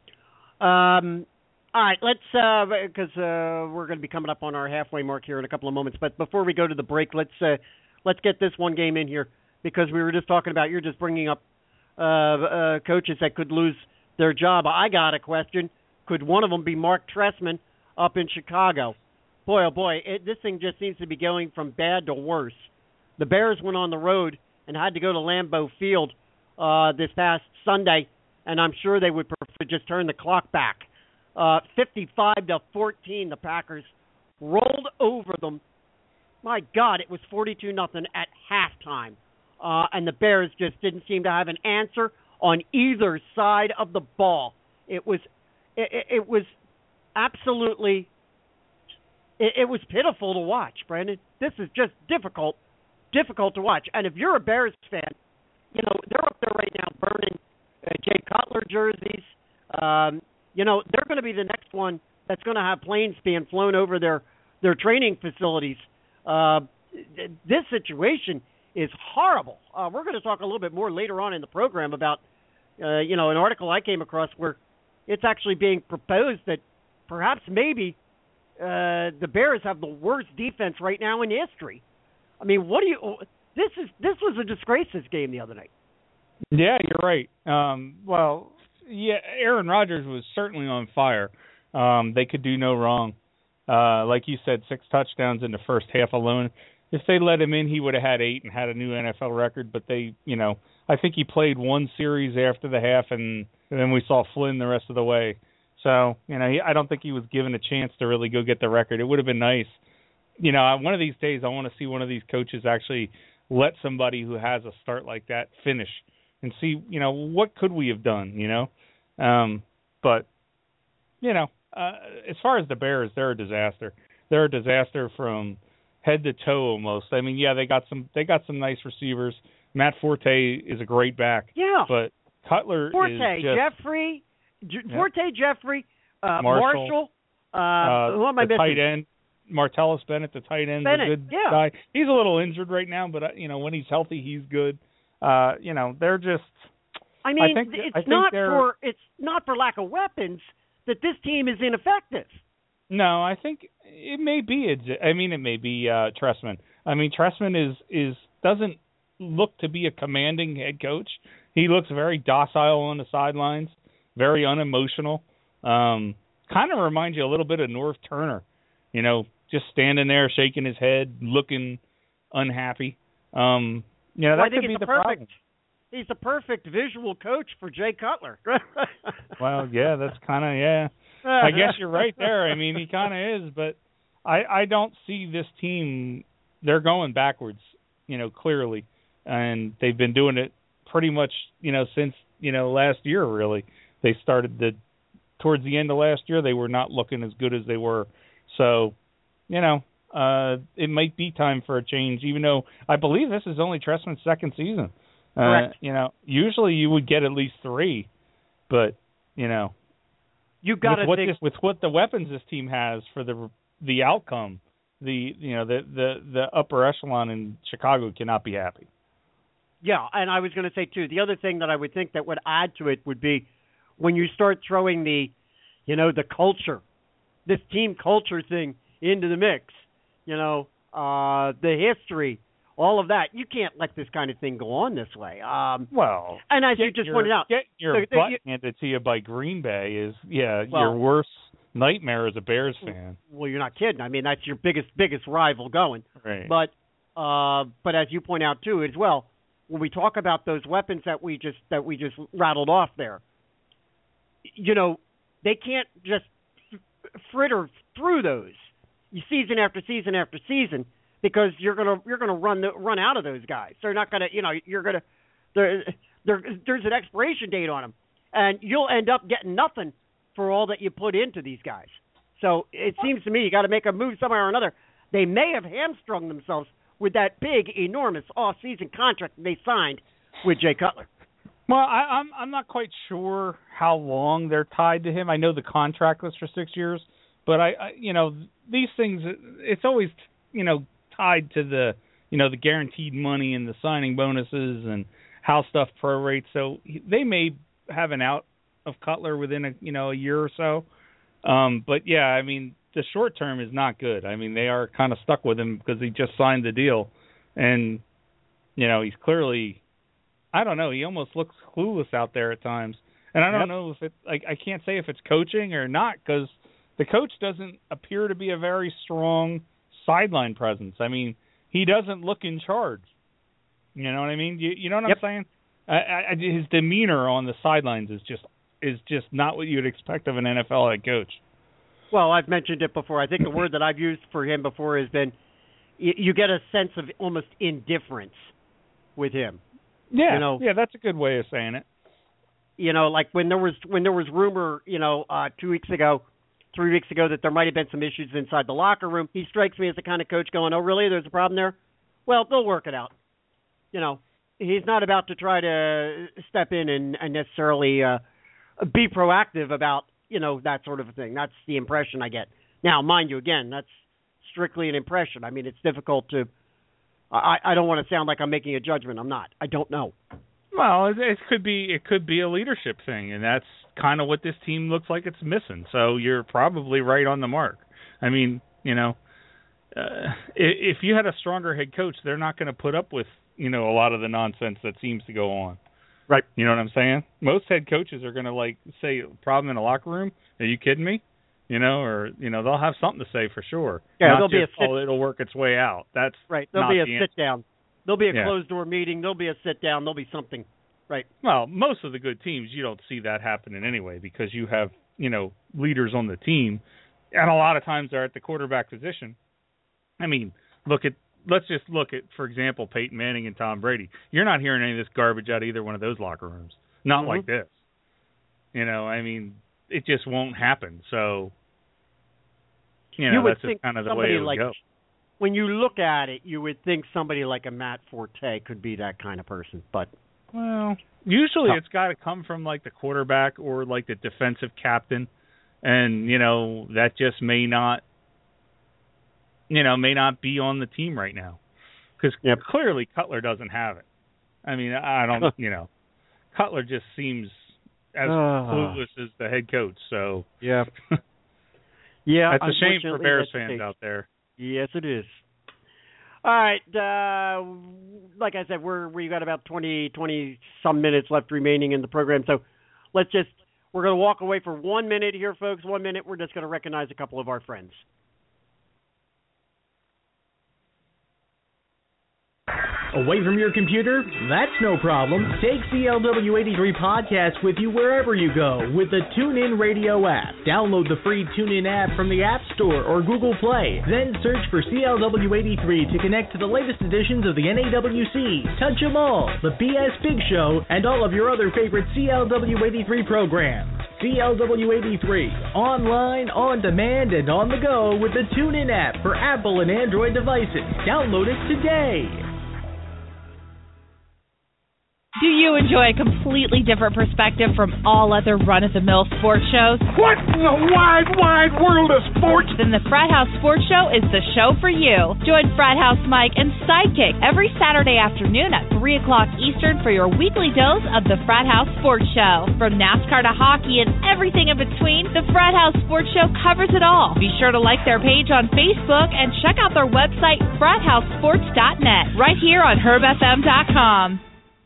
Um. All right, let's uh because uh, we're going to be coming up on our halfway mark here in a couple of moments. But before we go to the break, let's uh, let's get this one game in here because we were just talking about you're just bringing up uh, uh, coaches that could lose their job. I got a question: could one of them be Mark Trestman up in Chicago? Boy, oh boy, it, this thing just seems to be going from bad to worse. The Bears went on the road and had to go to Lambeau Field uh, this past Sunday, and I'm sure they would prefer to just turn the clock back. Uh, fifty-five to fourteen, the Packers rolled over them. My God, it was forty-two nothing at halftime. Uh, and the Bears just didn't seem to have an answer on either side of the ball. It was, it, it was absolutely, it, it was pitiful to watch, Brandon. This is just difficult, difficult to watch. And if you're a Bears fan, you know, they're up there right now burning uh, Jay Cutler jerseys. Um, You know, they're going to be the next one that's going to have planes being flown over their, their training facilities uh, this situation is horrible. Uh, we're going to talk a little bit more later on in the program about, uh, you know, an article I came across where it's actually being proposed that perhaps maybe uh, the Bears have the worst defense right now in history. I mean, what do you? This is this was a disgrace. This game the other night. Yeah, you're right. Um, well, yeah, Aaron Rodgers was certainly on fire. Um, they could do no wrong. Uh, like you said, six touchdowns in the first half alone. If they let him in, he would have had eight and had a new N F L record. But they, you know, I think he played one series after the half, and, and then we saw Flynn the rest of the way. So, you know, he, I don't think he was given a chance to really go get the record. It would have been nice. You know, one of these days I want to see one of these coaches actually let somebody who has a start like that finish and see, you know, what could we have done, you know? Um, but, you know, uh, as far as the Bears, they're a disaster. They're a disaster from head to toe almost. I mean, yeah, they got some they got some nice receivers. Matt Forte is a great back. Yeah. But Cutler Forte, is just... Jeffrey, J- yeah. Forte, Jeffrey, uh, Marshall, Marshall uh, uh, who am I the missing? tight end. Martellus Bennett, the tight end, Bennett, a good yeah. guy. He's a little injured right now, but, uh, you know, when he's healthy, he's good. Uh, you know, they're just... I mean, I think, it's I think not they're, for it's not for lack of weapons that this team is ineffective. No, I think it may be. I mean, it may be uh, Trestman. I mean, Trestman is is doesn't look to be a commanding head coach. He looks very docile on the sidelines, very unemotional. Um, kind of reminds you a little bit of Norv Turner, you know, just standing there shaking his head, looking unhappy. Um, you know, that well, I think could be it's the perfect. problem. He's the perfect visual coach for Jay Cutler. Well, yeah, that's kind of, yeah. I guess you're right there. I mean, he kind of is, but I, I don't see this team, they're going backwards, you know, clearly. And they've been doing it pretty much, you know, since, you know, last year, really. They started the, towards the end of last year, they were not looking as good as they were. So, you know, uh, it might be time for a change, even though I believe this is only Trestman's second season. Correct. Uh, you know, usually you would get at least three, but, you know, You've got with to what think this, with what the weapons this team has for the the outcome, the you know the the, the upper echelon in Chicago cannot be happy. Yeah, and I was going to say too, the other thing that I would think that would add to it would be when you start throwing the, you know, the culture, this team culture thing into the mix, you know, uh, the history, all of that. You can't let this kind of thing go on this way. Um, Well, and as you just your, pointed out, get your the, the, butt you, handed to you by Green Bay is yeah Well- your worst nightmare as a Bears fan. well, you're not kidding. I mean, that's your biggest biggest rival going. Right. But uh, but as you point out too, as well, when we talk about those weapons that we just that we just rattled off there, you know, they can't just fritter through those season after season after season because you're gonna you're gonna run the, run out of those guys. They're not gonna you know you're gonna there there there's an expiration date on them, and you'll end up getting nothing for all that you put into these guys. So it seems to me you got to make a move somewhere or another. They may have hamstrung themselves with that big, enormous off-season contract they signed with Jay Cutler. Well, I, I'm I'm not quite sure how long they're tied to him. I know the contract was for six years, but I, I you know these things it's always you know tied to the you know the guaranteed money and the signing bonuses and how stuff prorates. So they may have an out of Cutler within a you know a year or so. Um, but yeah, I mean the short term is not good. I mean they are kind of stuck with him because he just signed the deal, and you know he's clearly, I don't know, he almost looks clueless out there at times. And I don't Yep. know if it like I can't say if it's coaching or not because the coach doesn't appear to be a very strong sideline presence. I mean he doesn't look in charge. You know what I mean? You, you know what Yep. I'm saying? I, I, his demeanor on the sidelines is just is just not what you'd expect of an N F L head coach. Well, I've mentioned it before. I think the word that I've used for him before has been you, you get a sense of almost indifference with him. Yeah, You know- yeah, that's a good way of saying it. You know, like when there was when there was rumor, you know, uh, two weeks ago, three weeks ago that there might have been some issues inside the locker room. He strikes me as the kind of coach going, "Oh, really? There's a problem there? Well, they'll work it out." You know, he's not about to try to step in and, and necessarily uh, be proactive about, you know, that sort of a thing. That's the impression I get. Now, mind you, again, that's strictly an impression. I mean, it's difficult to I, I don't want to sound like I'm making a judgment. I'm not. I don't know. Well, it, it could be it could be a leadership thing, and that's kind of what this team looks like it's missing. So you're probably right on the mark. I mean, you know, uh, if, if you had a stronger head coach, they're not going to put up with, you know, a lot of the nonsense that seems to go on. Right. You know what I'm saying? Most head coaches are going to, like, say, problem in the locker room. Are you kidding me? You know, or, you know, they'll have something to say for sure. Yeah, not there'll just, be a sit- oh, it'll work its way out. That's right. There'll not be a the sit down. There'll be a yeah. closed door meeting. There'll be a sit down. There'll be something. Right. Well, most of the good teams, you don't see that happening anyway because you have, you know, leaders on the team, and a lot of times they're at the quarterback position. I mean, look at let's just look at, for example, Peyton Manning and Tom Brady. You're not hearing any of this garbage out of either one of those locker rooms. Not mm-hmm. like this. You know, I mean, it just won't happen. So, you know, you that's just kind of the way it would like, go. When you look at it, you would think somebody like a Matt Forte could be that kind of person, but well, usually no. it's got to come from like the quarterback or like the defensive captain, and you know that just may not, you know, may not be on the team right now because yep. clearly Cutler doesn't have it. I mean, I don't, you know, Cutler just seems as uh, clueless as the head coach. So yeah, yeah, that's a shame for Bears fans out there. Yes, it is. All right, uh, like I said, we're we got about twenty, twenty some minutes left remaining in the program, so let's just we're going to walk away for one minute here, folks. One minute. We're just going to recognize a couple of our friends. Away from your computer? That's no problem. Take C L W eighty-three Podcast with you wherever you go with the TuneIn Radio app. Download the free TuneIn app from the App Store or Google Play. Then search for C L W eighty-three to connect to the latest editions of the N A W C, Touch 'em All, the B S Big Show, and all of your other favorite C L W eighty-three programs. C L W eighty-three, online, on demand, and on the go with the TuneIn app for Apple and Android devices. Download it today. Do you enjoy a completely different perspective from all other run-of-the-mill sports shows? What in the wide, wide world of sports? Then the Frat House Sports Show is the show for you. Join Frat House Mike and Sidekick every Saturday afternoon at three o'clock Eastern for your weekly dose of the Frat House Sports Show. From NASCAR to hockey and everything in between, the Frat House Sports Show covers it all. Be sure to like their page on Facebook and check out their website, frat house sports dot net, right here on herb f m dot com.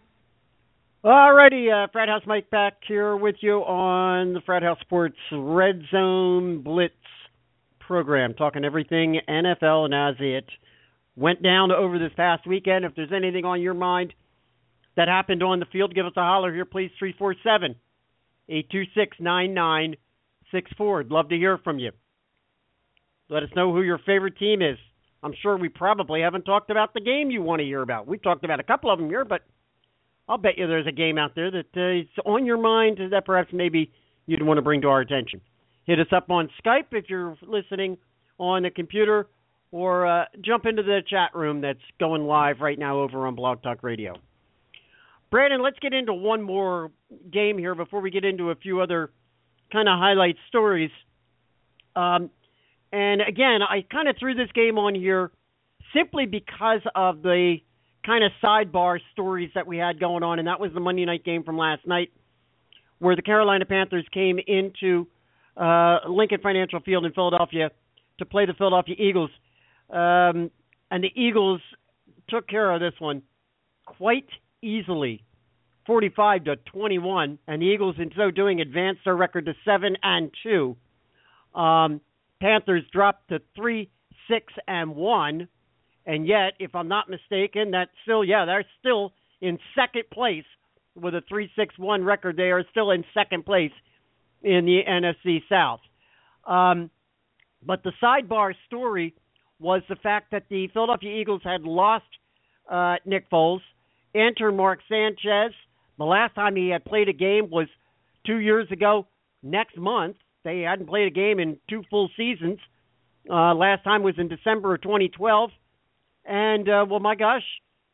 All righty, uh, Frat House Mike back here with you on the Frat House Sports Red Zone Blitz program, talking everything N F L and as it went down over this past weekend. If there's anything on your mind that happened on the field, give us a holler here, please, three four seven, eight two six, nine nine six four. I'd love to hear from you. Let us know who your favorite team is. I'm sure we probably haven't talked about the game you want to hear about. We've talked about a couple of them here, but I'll bet you there's a game out there that uh, is on your mind that perhaps maybe you'd want to bring to our attention. Hit us up on Skype if you're listening on the computer, or uh, jump into the chat room that's going live right now over on Blog Talk Radio. Brandon, let's get into one more game here before we get into a few other kind of highlight stories. Um, and again, I kind of threw this game on here simply because of the kind of sidebar stories that we had going on, and that was the Monday night game from last night where the Carolina Panthers came into uh, Lincoln Financial Field in Philadelphia to play the Philadelphia Eagles. Um, and the Eagles took care of this one quite easily, forty-five to twenty-one, and the Eagles in so doing advanced their record to seven and two. Um, Panthers dropped to three, six, and one. And yet, if I'm not mistaken, that's still, yeah, they're still in second place with a three six one record. They are still in second place in the N F C South. Um, but the sidebar story was the fact that the Philadelphia Eagles had lost uh, Nick Foles, enter Mark Sanchez. The last time he had played a game was two years ago next month. They hadn't played a game in two full seasons. Uh, last time was in December of twenty twelve. And, uh, well, my gosh,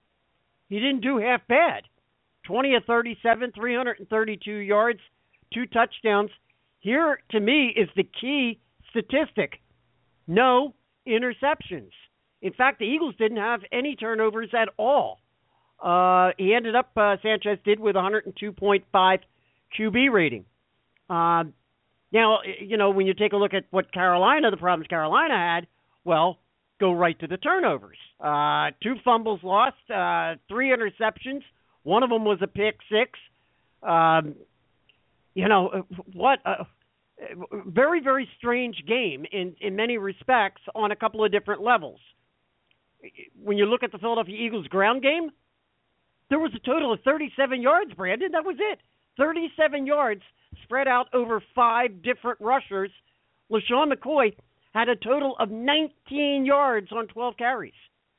he didn't do half bad. twenty of thirty-seven, three hundred thirty-two yards, two touchdowns. Here, to me, is the key statistic. No interceptions. In fact, the Eagles didn't have any turnovers at all. Uh, he ended up, uh, Sanchez did, with one hundred two point five Q B rating. Uh, now, you know, when you take a look at what Carolina, the problems Carolina had, well, go right to the turnovers. Uh, two fumbles lost, uh, three interceptions. One of them was a pick six. Um, you know, what a very, very strange game in, in many respects on a couple of different levels. When you look at the Philadelphia Eagles ground game, there was a total of thirty-seven yards, Brandon. That was it. thirty-seven yards spread out over five different rushers. LaShawn McCoy had a total of nineteen yards on twelve carries.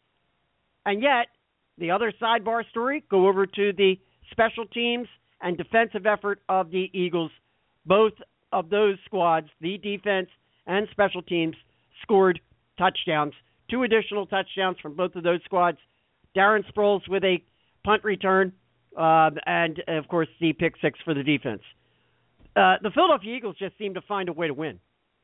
And yet, the other sidebar story, go over to the special teams and defensive effort of the Eagles. Both of those squads, the defense and special teams, scored touchdowns. Two additional touchdowns from both of those squads. Darren Sproles with a punt return, uh, and, of course, the pick six for the defense. Uh, the Philadelphia Eagles just seem to find a way to win.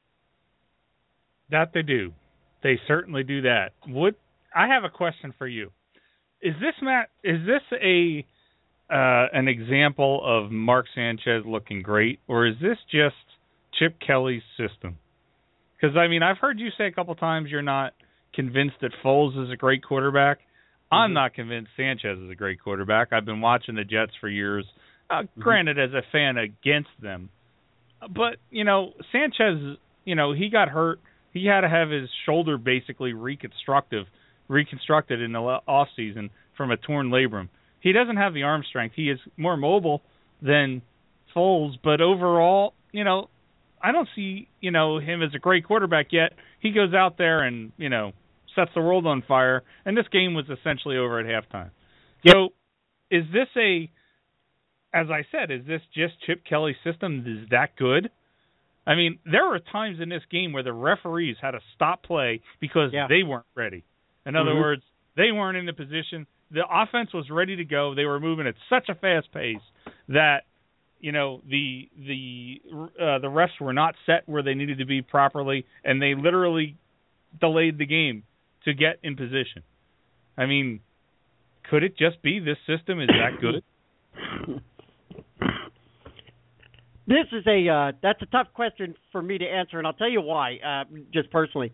That they do. They certainly do that. Would I have a question for you? Is this Matt? Is this a uh, an example of Mark Sanchez looking great, or is this just Chip Kelly's system? Because I mean, I've heard you say a couple times you're not convinced that Foles is a great quarterback. Mm-hmm. I'm not convinced Sanchez is a great quarterback. I've been watching the Jets for years. Uh, mm-hmm. Granted, as a fan against them, but you know, Sanchez, you know, he got hurt. He had to have his shoulder basically reconstructive, reconstructed in the off season from a torn labrum. He doesn't have the arm strength. He is more mobile than Foles, but overall, you know, I don't see, you know, him as a great quarterback yet. He goes out there and, you know, sets the world on fire, and this game was essentially over at halftime. Yep. So is this a, as I said, is this just Chip Kelly's system is that good? I mean, there were times in this game where the referees had to stop play because yeah. they weren't ready. In other mm-hmm. words, they weren't in the position. The offense was ready to go. They were moving at such a fast pace that, you know, the the uh, the refs were not set where they needed to be properly, and they literally delayed the game to get in position. I mean, could it just be this system is that good? This is a uh, that's a tough question for me to answer, and I'll tell you why. Uh, just personally,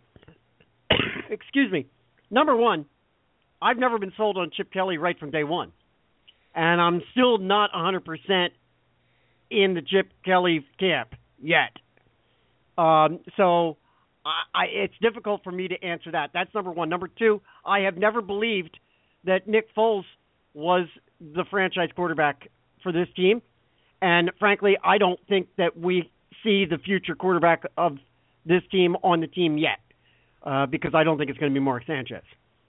excuse me. Number one, I've never been sold on Chip Kelly right from day one, and I'm still not one hundred percent in the Chip Kelly camp yet. Um, so I, I, it's difficult for me to answer that. That's number one. Number two, I have never believed that Nick Foles was the franchise quarterback for this team. And frankly, I don't think that we see the future quarterback of this team on the team yet, uh, because I don't think it's going to be Mark Sanchez.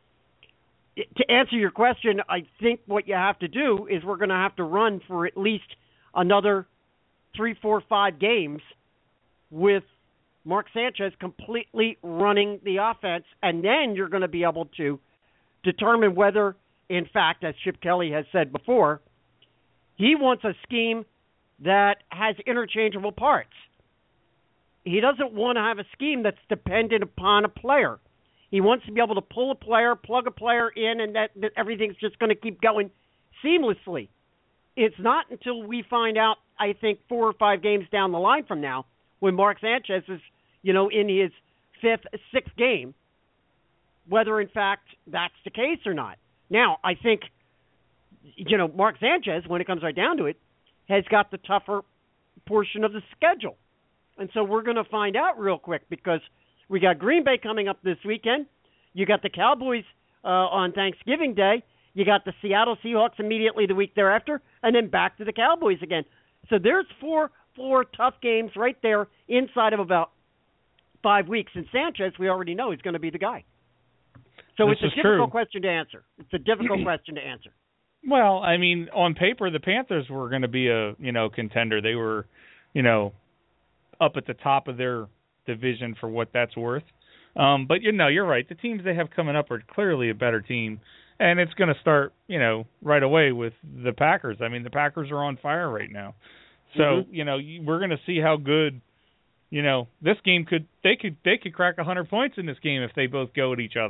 To answer your question, I think what you have to do is we're going to have to run for at least another three, four, five games with Mark Sanchez completely running the offense, and then you're going to be able to determine whether, in fact, as Chip Kelly has said before, he wants a scheme that has interchangeable parts. He doesn't want to have a scheme that's dependent upon a player. He wants to be able to pull a player, plug a player in, and that, that everything's just going to keep going seamlessly. It's not until we find out, I think, four or five games down the line from now, when Mark Sanchez is, you know, in his fifth, sixth game, whether, in fact, that's the case or not. Now, I think, you know, Mark Sanchez, when it comes right down to it, has got the tougher portion of the schedule. And so we're going to find out real quick, because we got Green Bay coming up this weekend. You got the Cowboys uh, on Thanksgiving Day. You got the Seattle Seahawks immediately the week thereafter, and then back to the Cowboys again. So there's four, four tough games right there inside of about five weeks. And Sanchez, we already know, is going to be the guy. So this it's a difficult true. question to answer. It's a difficult question to answer. Well, I mean, on paper, the Panthers were going to be a, you know, contender. They were, you know, up at the top of their division for what that's worth. Um, but, you know, you're right. The teams they have coming up are clearly a better team. And it's going to start, you know, right away with the Packers. I mean, the Packers are on fire right now. So, mm-hmm. you know, we're going to see how good, you know, this game could, they could, they could crack one hundred points in this game if they both go at each other.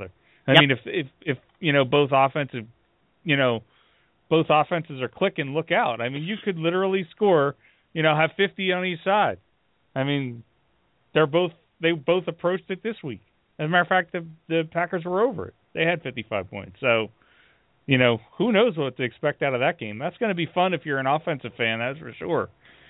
I Yep. mean, if if if you know both offensive, you know, both offenses are clicking, look out. I mean, you could literally score, you know, have fifty on each side. I mean, they're both they both approached it this week. As a matter of fact, the the Packers were over it. They had fifty-five points. So, you know, who knows what to expect out of that game? That's going to be fun if you're an offensive fan, that's for sure.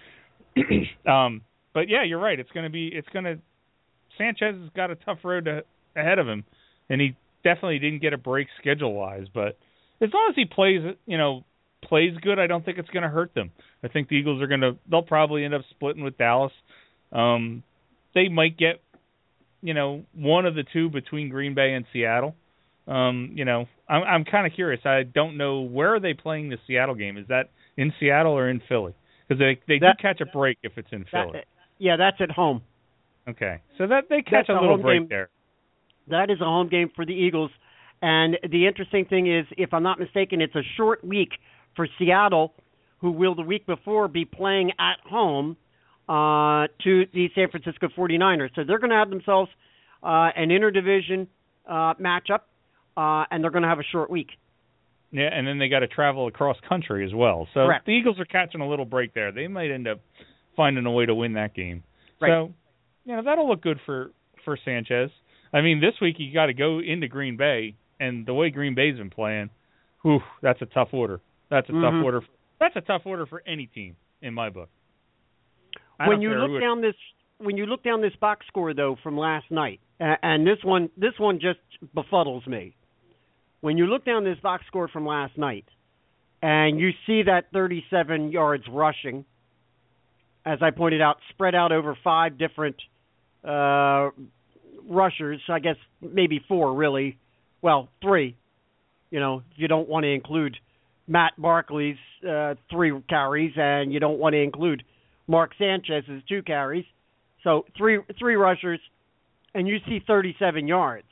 um, but yeah, you're right. It's going to be. It's going to. Sanchez has got a tough road to, ahead of him, and he definitely didn't get a break schedule wise. But as long as he plays, you know, plays good, I don't think it's going to hurt them. I think the Eagles are going to. They'll probably end up splitting with Dallas. Um, they might get, you know, one of the two between Green Bay and Seattle. Um, you know, I'm, I'm kind of curious. I don't know where are they playing the Seattle game. Is that in Seattle or in Philly? Because they they that, do catch a break if it's in Philly. That, yeah, that's at home. Okay, so that they catch That's a a little home break game. there. That is a home game for the Eagles. And the interesting thing is, if I'm not mistaken, it's a short week for Seattle, who will the week before be playing at home uh, to the San Francisco forty-niners. So they're going to have themselves uh, an interdivision uh, matchup, uh, and they're going to have a short week. Yeah, and then they got to travel across country as well. So Correct. The Eagles are catching a little break there. They might end up finding a way to win that game. Right. So, you know, that'll look good for, for Sanchez. I mean, this week you got to go into Green Bay, and the way Green Bay's been playing, whew, that's a tough order. That's a Mm-hmm. tough order. That's a tough order for any team in my book. I When don't you care look who it- down this, when you look down this box score though from last night, uh, and this one, this one just befuddles me. When you look down this box score from last night, and you see that thirty-seven yards rushing, as I pointed out, spread out over five different uh, rushers, I guess maybe four really, well, three, you know, if you don't want to include Matt Barkley's uh, three carries, and you don't want to include Mark Sanchez's two carries. So three three rushers, and you see thirty-seven yards.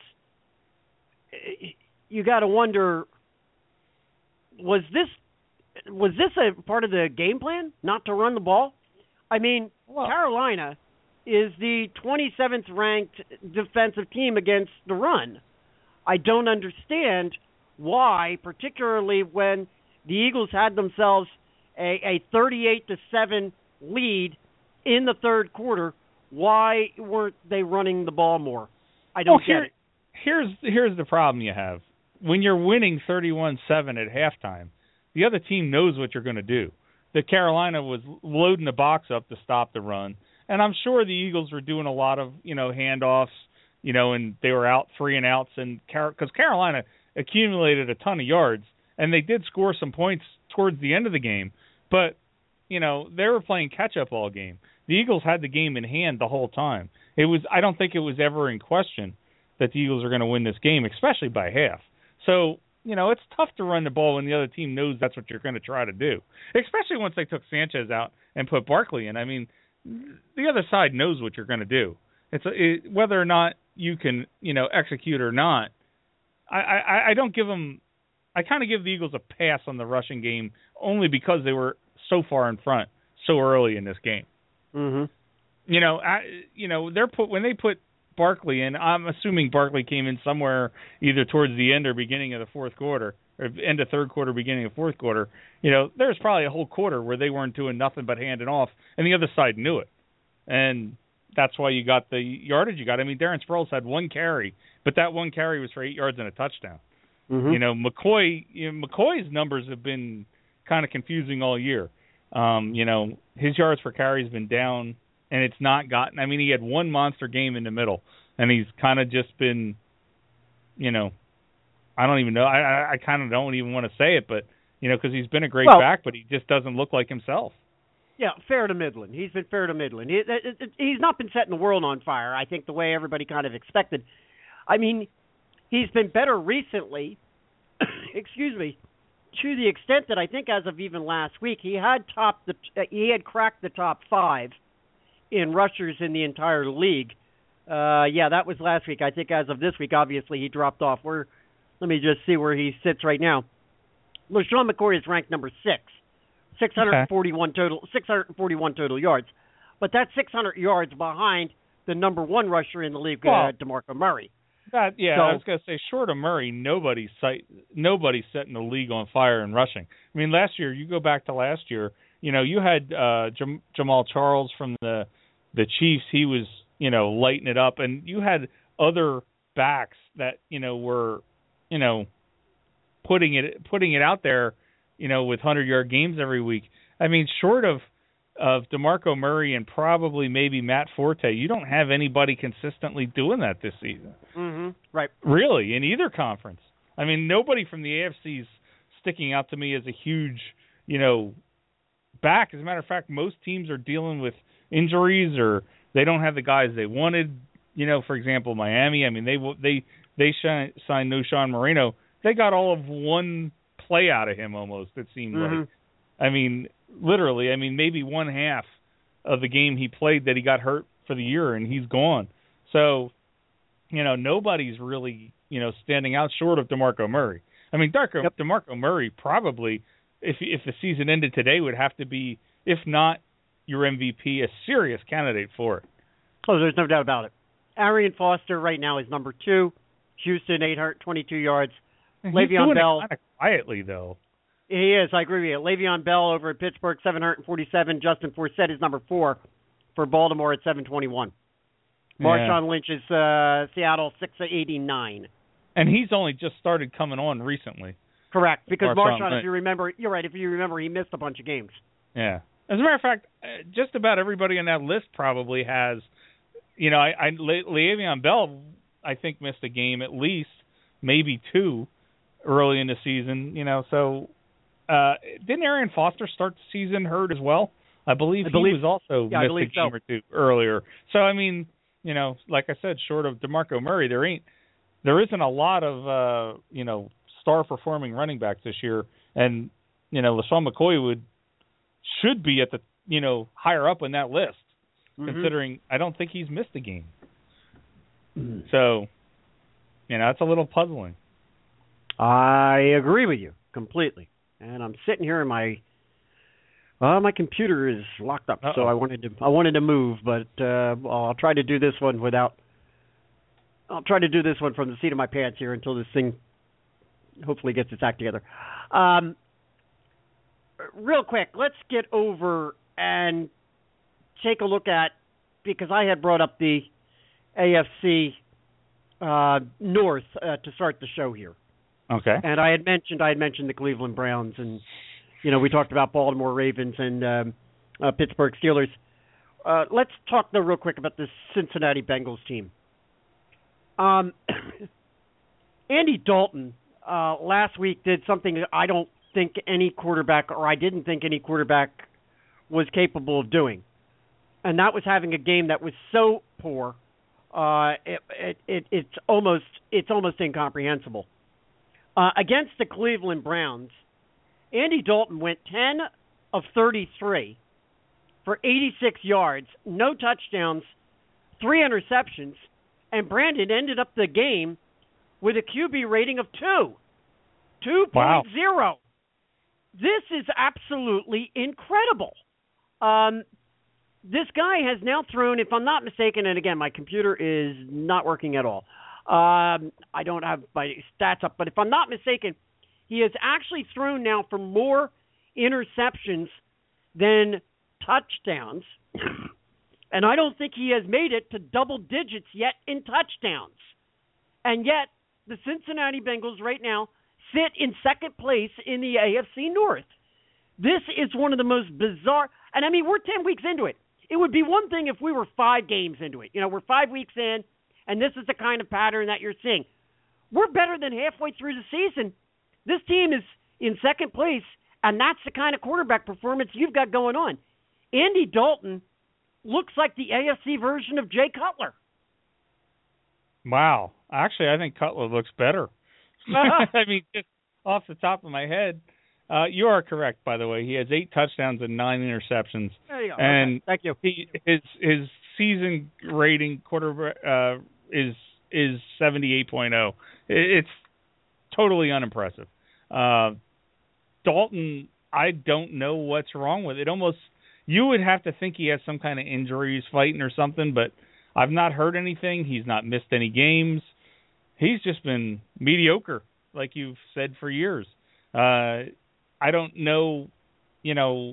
You got to wonder, was this was this a part of the game plan, not to run the ball? I mean, Well, Carolina is the twenty-seventh ranked defensive team against the run. I don't understand why, particularly when the Eagles had themselves a, a thirty-eight to seven lead in the third quarter, why weren't they running the ball more? I don't well, get here, it. Here's here's the problem you have. When you're winning thirty-one seven at halftime, the other team knows what you're going to do. The Carolina was loading the box up to stop the run, and I'm sure the Eagles were doing a lot of, you know, handoffs, you know, and they were out three and outs, and because Carolina accumulated a ton of yards, and they did score some points towards the end of the game, but, you know, they were playing catch-up all game. The Eagles had the game in hand the whole time. It was, I don't think it was ever in question that the Eagles are going to win this game, especially by half. So, you know, it's tough to run the ball when the other team knows that's what you're going to try to do, especially once they took Sanchez out and put Barkley in. I mean, the other side knows what you're going to do. It's a, it, whether or not you can, you know, execute or not. I, I, I don't give them – I kind of give the Eagles a pass on the rushing game only because they were so far in front so early in this game. Mm-hmm. You know, I, you know, they're put when they put Barkley in. I'm assuming Barkley came in somewhere either towards the end or beginning of the fourth quarter, or end of third quarter, beginning of fourth quarter. You know, there's probably a whole quarter where they weren't doing nothing but handing off, and the other side knew it, and that's why you got the yardage you got. I mean, Darren Sproles had one carry, but that one carry was for eight yards and a touchdown. Mm-hmm. You know, McCoy. You know, McCoy's numbers have been kind of confusing all year. Um, you know, his yards per carry has been down, and it's not gotten. I mean, he had one monster game in the middle, and he's kind of just been, you know, I don't even know. I I, I kind of don't even want to say it, but you know, because he's been a great Well, back, but he just doesn't look like himself. Yeah, fair to Midland. He's been fair to Midland. He, it, it, he's not been setting the world on fire, I think, the way everybody kind of expected. I mean, he's been better recently, excuse me, to the extent that I think as of even last week, he had topped the uh, he had cracked the top five in rushers in the entire league. Uh, yeah, that was last week. I think as of this week, obviously, he dropped off. We're, let me just see where he sits right now. LeSean McCoy is ranked number six. six hundred forty-one okay. total, six hundred forty-one total yards, but that's six hundred yards behind the number one rusher in the league, well, uh, DeMarco Murray. That, yeah, so, I was gonna say, short of Murray, nobody's sight, nobody's setting the league on fire in rushing. I mean, last year, you go back to last year, you know, you had uh, Jam- Jamal Charles from the the Chiefs. He was, you know, lighting it up, and you had other backs that, you know, were, you know, putting it putting it out there, you know, with hundred-yard games every week. I mean, short of of DeMarco Murray and probably maybe Matt Forte, you don't have anybody consistently doing that this season. Mm-hmm. Right. Really, in either conference. I mean, nobody from the A F C is sticking out to me as a huge, you know, back. As a matter of fact, most teams are dealing with injuries or they don't have the guys they wanted. You know, for example, Miami. I mean, they they they signed Noshawn Moreno. They got all of one play out of him almost, it seemed mm-hmm. like. I mean, literally, I mean, maybe one half of the game he played that he got hurt for the year, and he's gone. So, you know, nobody's really, you know, standing out short of DeMarco Murray. I mean, Darko, yep. DeMarco Murray probably, if if the season ended today, would have to be, if not your M V P, a serious candidate for it. Oh, there's no doubt about it. Arian Foster right now is number two. Houston, eight hundred twenty-two yards. He's Le'Veon doing Bell. It kind of quietly, though. He is. I agree with you. Le'Veon Bell over at Pittsburgh, seven hundred forty-seven. Justin Forsett is number four for Baltimore at seven twenty-one. Marshawn yeah. Lynch is uh, Seattle, six eighty-nine. And he's only just started coming on recently. Correct, because Marshawn, Marshawn, if you remember, you're right, if you remember, he missed a bunch of games. Yeah. As a matter of fact, just about everybody on that list probably has, you know, I, I Le- Le'Veon Bell, I think, missed a game at least, maybe two, early in the season, you know, so... Uh, didn't Arian Foster start the season hurt as well? I believe, I believe he was also yeah, missed a game so. or two earlier. So I mean, you know, like I said, short of DeMarco Murray, there ain't, there isn't a lot of uh, you know, star performing running backs this year, and you know, LaShawn McCoy would should be at the, you know, higher up in that list, mm-hmm. considering I don't think he's missed a game. Mm-hmm. So, you know, it's a little puzzling. I agree with you completely. And I'm sitting here, and my uh, my computer is locked up. Uh-oh. So I wanted to I wanted to move, but uh, I'll try to do this one without. I'll try to do this one from the seat of my pants here until this thing hopefully gets its act together. Um, real quick, let's get over and take a look at, because I had brought up the A F C uh, North uh, to start the show here. Okay. And I had mentioned I had mentioned the Cleveland Browns, and you know we talked about Baltimore Ravens and um, uh, Pittsburgh Steelers. Uh, let's talk though real quick about this Cincinnati Bengals team. Um, Andy Dalton uh, last week did something that I don't think any quarterback, or I didn't think any quarterback, was capable of doing, and that was having a game that was so poor, uh, it, it, it it's almost it's almost incomprehensible. Uh, against the Cleveland Browns, Andy Dalton went ten of thirty-three for eighty-six yards, no touchdowns, three interceptions, and Brandon ended up the game with a Q B rating of two. two point oh. Wow. This is absolutely incredible. Um, this guy has now thrown, if I'm not mistaken, and again, my computer is not working at all. Um, I don't have my stats up, but if I'm not mistaken, he has actually thrown now for more interceptions than touchdowns, and I don't think he has made it to double digits yet in touchdowns. And yet, the Cincinnati Bengals right now sit in second place in the A F C North. This is one of the most bizarre, and I mean, we're ten weeks into it. It would be one thing if we were five games into it. You know, we're five weeks in, and this is the kind of pattern that you're seeing. We're better than halfway through the season. This team is in second place, and that's the kind of quarterback performance you've got going on. Andy Dalton looks like the A F C version of Jay Cutler. Wow. Actually, I think Cutler looks better. I mean, just off the top of my head, uh, you are correct, by the way. He has eight touchdowns and nine interceptions. There you go. And okay. Thank you. He, his his season rating quarter uh, is is seventy-eight point oh. It's totally unimpressive. Uh, Dalton, I don't know what's wrong with it. Almost, you would have to think he has some kind of injuries fighting or something, but I've not heard anything. He's not missed any games. he's just been mediocre, like you've said for years. Uh, I don't know, you know,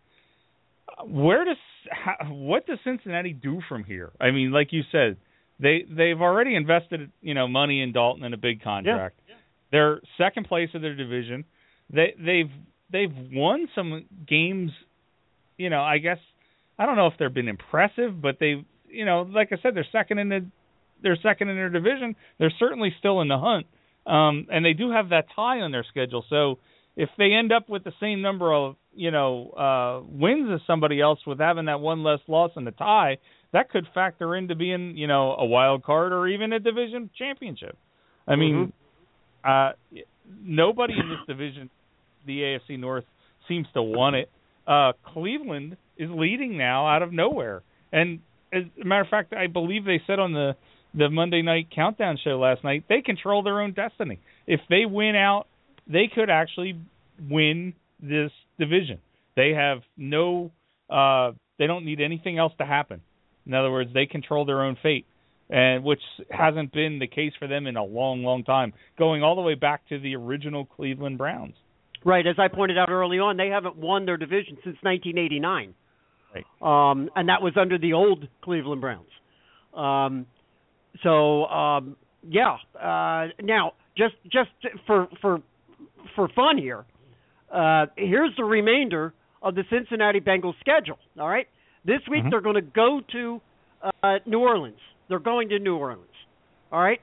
where does how, what does Cincinnati do from here? I mean, like you said, they they've already invested, you know, money in Dalton in a big contract. Yeah. Yeah. They're second place of their division. They they've they've won some games. You know, I guess I don't know if they've been impressive, but they, you know, like I said, they're second in the they're second in their division. They're certainly still in the hunt, um, and they do have that tie on their schedule. So if they end up with the same number of, you know, uh, wins as somebody else with having that one less loss in the tie, that could factor into being, you know, a wild card or even a division championship. I mm-hmm. mean, uh, nobody in this division, the A F C North, seems to want it. Uh, Cleveland is leading now out of nowhere. And as a matter of fact, I believe they said on the, the Monday Night Countdown show last night, they control their own destiny. If they win out, they could actually win this division. They have no, uh, they don't need anything else to happen. In other words, they control their own fate, and which hasn't been the case for them in a long, long time, going all the way back to the original Cleveland Browns. Right, as I pointed out early on, they haven't won their division since nineteen eighty-nine, right. um, and that was under the old Cleveland Browns. Um, so, um, yeah. Uh, now, just just for for for fun here, uh, here's the remainder of the Cincinnati Bengals schedule. All right, this week mm-hmm. they're going to go to uh, New Orleans. They're going to New Orleans. All right,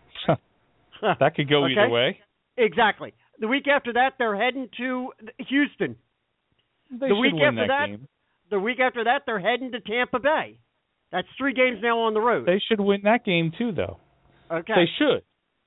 that could go okay? either way. Exactly. The week after that, they're heading to Houston. They the week win after that, that, game. the week after that, they're heading to Tampa Bay. That's three games now on the road. They should win that game too, though. Okay. They should.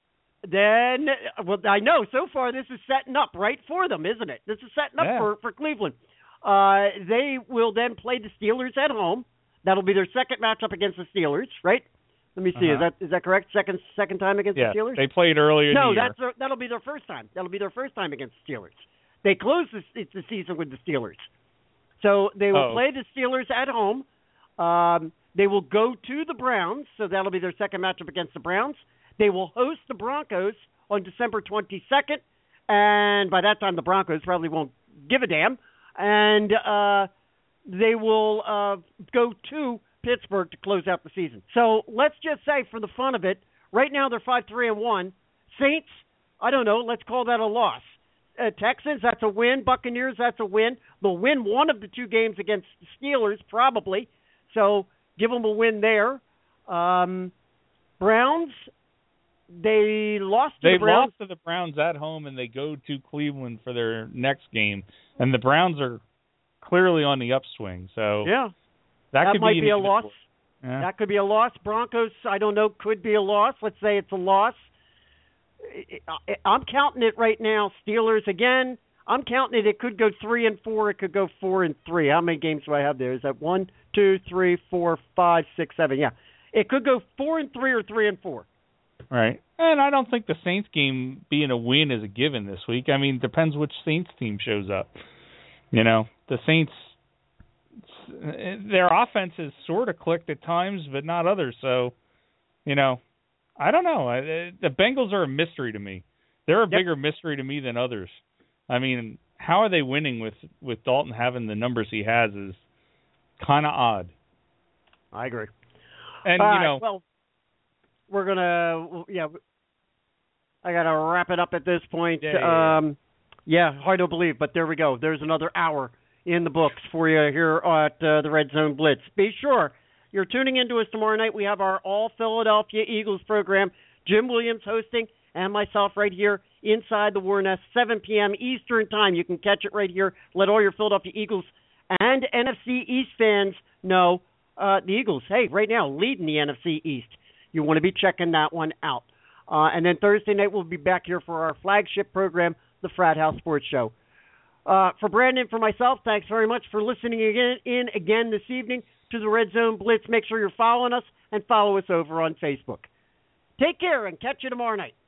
Then, well, I know so far this is setting up right for them, isn't it? This is setting up yeah. for for Cleveland. Uh, they will then play the Steelers at home. That'll be their second matchup against the Steelers, right? Let me see. Uh-huh. Is that is that correct? Second second time against yeah, the Steelers? They played earlier. No, in the year. that's their, that'll be their first time. That'll be their first time against the Steelers. They closed the, it's the season with the Steelers, so they will oh. play the Steelers at home. Um, they will go to the Browns, so that'll be their second matchup against the Browns. They will host the Broncos on December twenty-second, and by that time the Broncos probably won't give a damn, and uh, they will uh, go to Pittsburgh to close out the season. So let's just say, for the fun of it, right now they're five three and one. Saints, I don't know, let's call that a loss. Uh, Texans, that's a win. Buccaneers, that's a win. They'll win one of the two games against the Steelers, probably. So give them a win there. Um, Browns, they lost to they the Browns. lost to the Browns at home, and they go to Cleveland for their next game. And the Browns are clearly on the upswing. So yeah. That, that could might be, be a loss. Yeah. That could be a loss. Broncos, I don't know, could be a loss. Let's say it's a loss. I'm counting it right now. Steelers again. I'm counting it. It could go three and four. It could go four and three. How many games do I have there? Is that one, two, three, four, five, six, seven? Yeah, it could go four and three or three and four. Right, and I don't think the Saints game being a win is a given this week. I mean, it depends which Saints team shows up. You know, the Saints. Their offense is sort of clicked at times, but not others. So, you know, I don't know. The Bengals are a mystery to me. They're a yep. bigger mystery to me than others. I mean, how are they winning with, with Dalton having the numbers he has is kind of odd. I agree. And, All you right, know. Well, we're going to, yeah, I got to wrap it up at this point. Yeah, yeah, um, yeah, hard to believe, but there we go. There's another hour in the books for you here at uh, the Red Zone Blitz. Be sure you're tuning into us tomorrow night. We have our All Philadelphia Eagles program. Jim Williams hosting, and myself right here inside the War Nest, seven p.m. Eastern Time. You can catch it right here. Let all your Philadelphia Eagles and N F C East fans know uh, the Eagles, hey, right now leading the N F C East. You want to be checking that one out. Uh, and then Thursday night we'll be back here for our flagship program, the Frat House Sports Show. Uh, for Brandon, for myself, thanks very much for listening again in again this evening to the Red Zone Blitz. Make sure you're following us and follow us over on Facebook. Take care and catch you tomorrow night.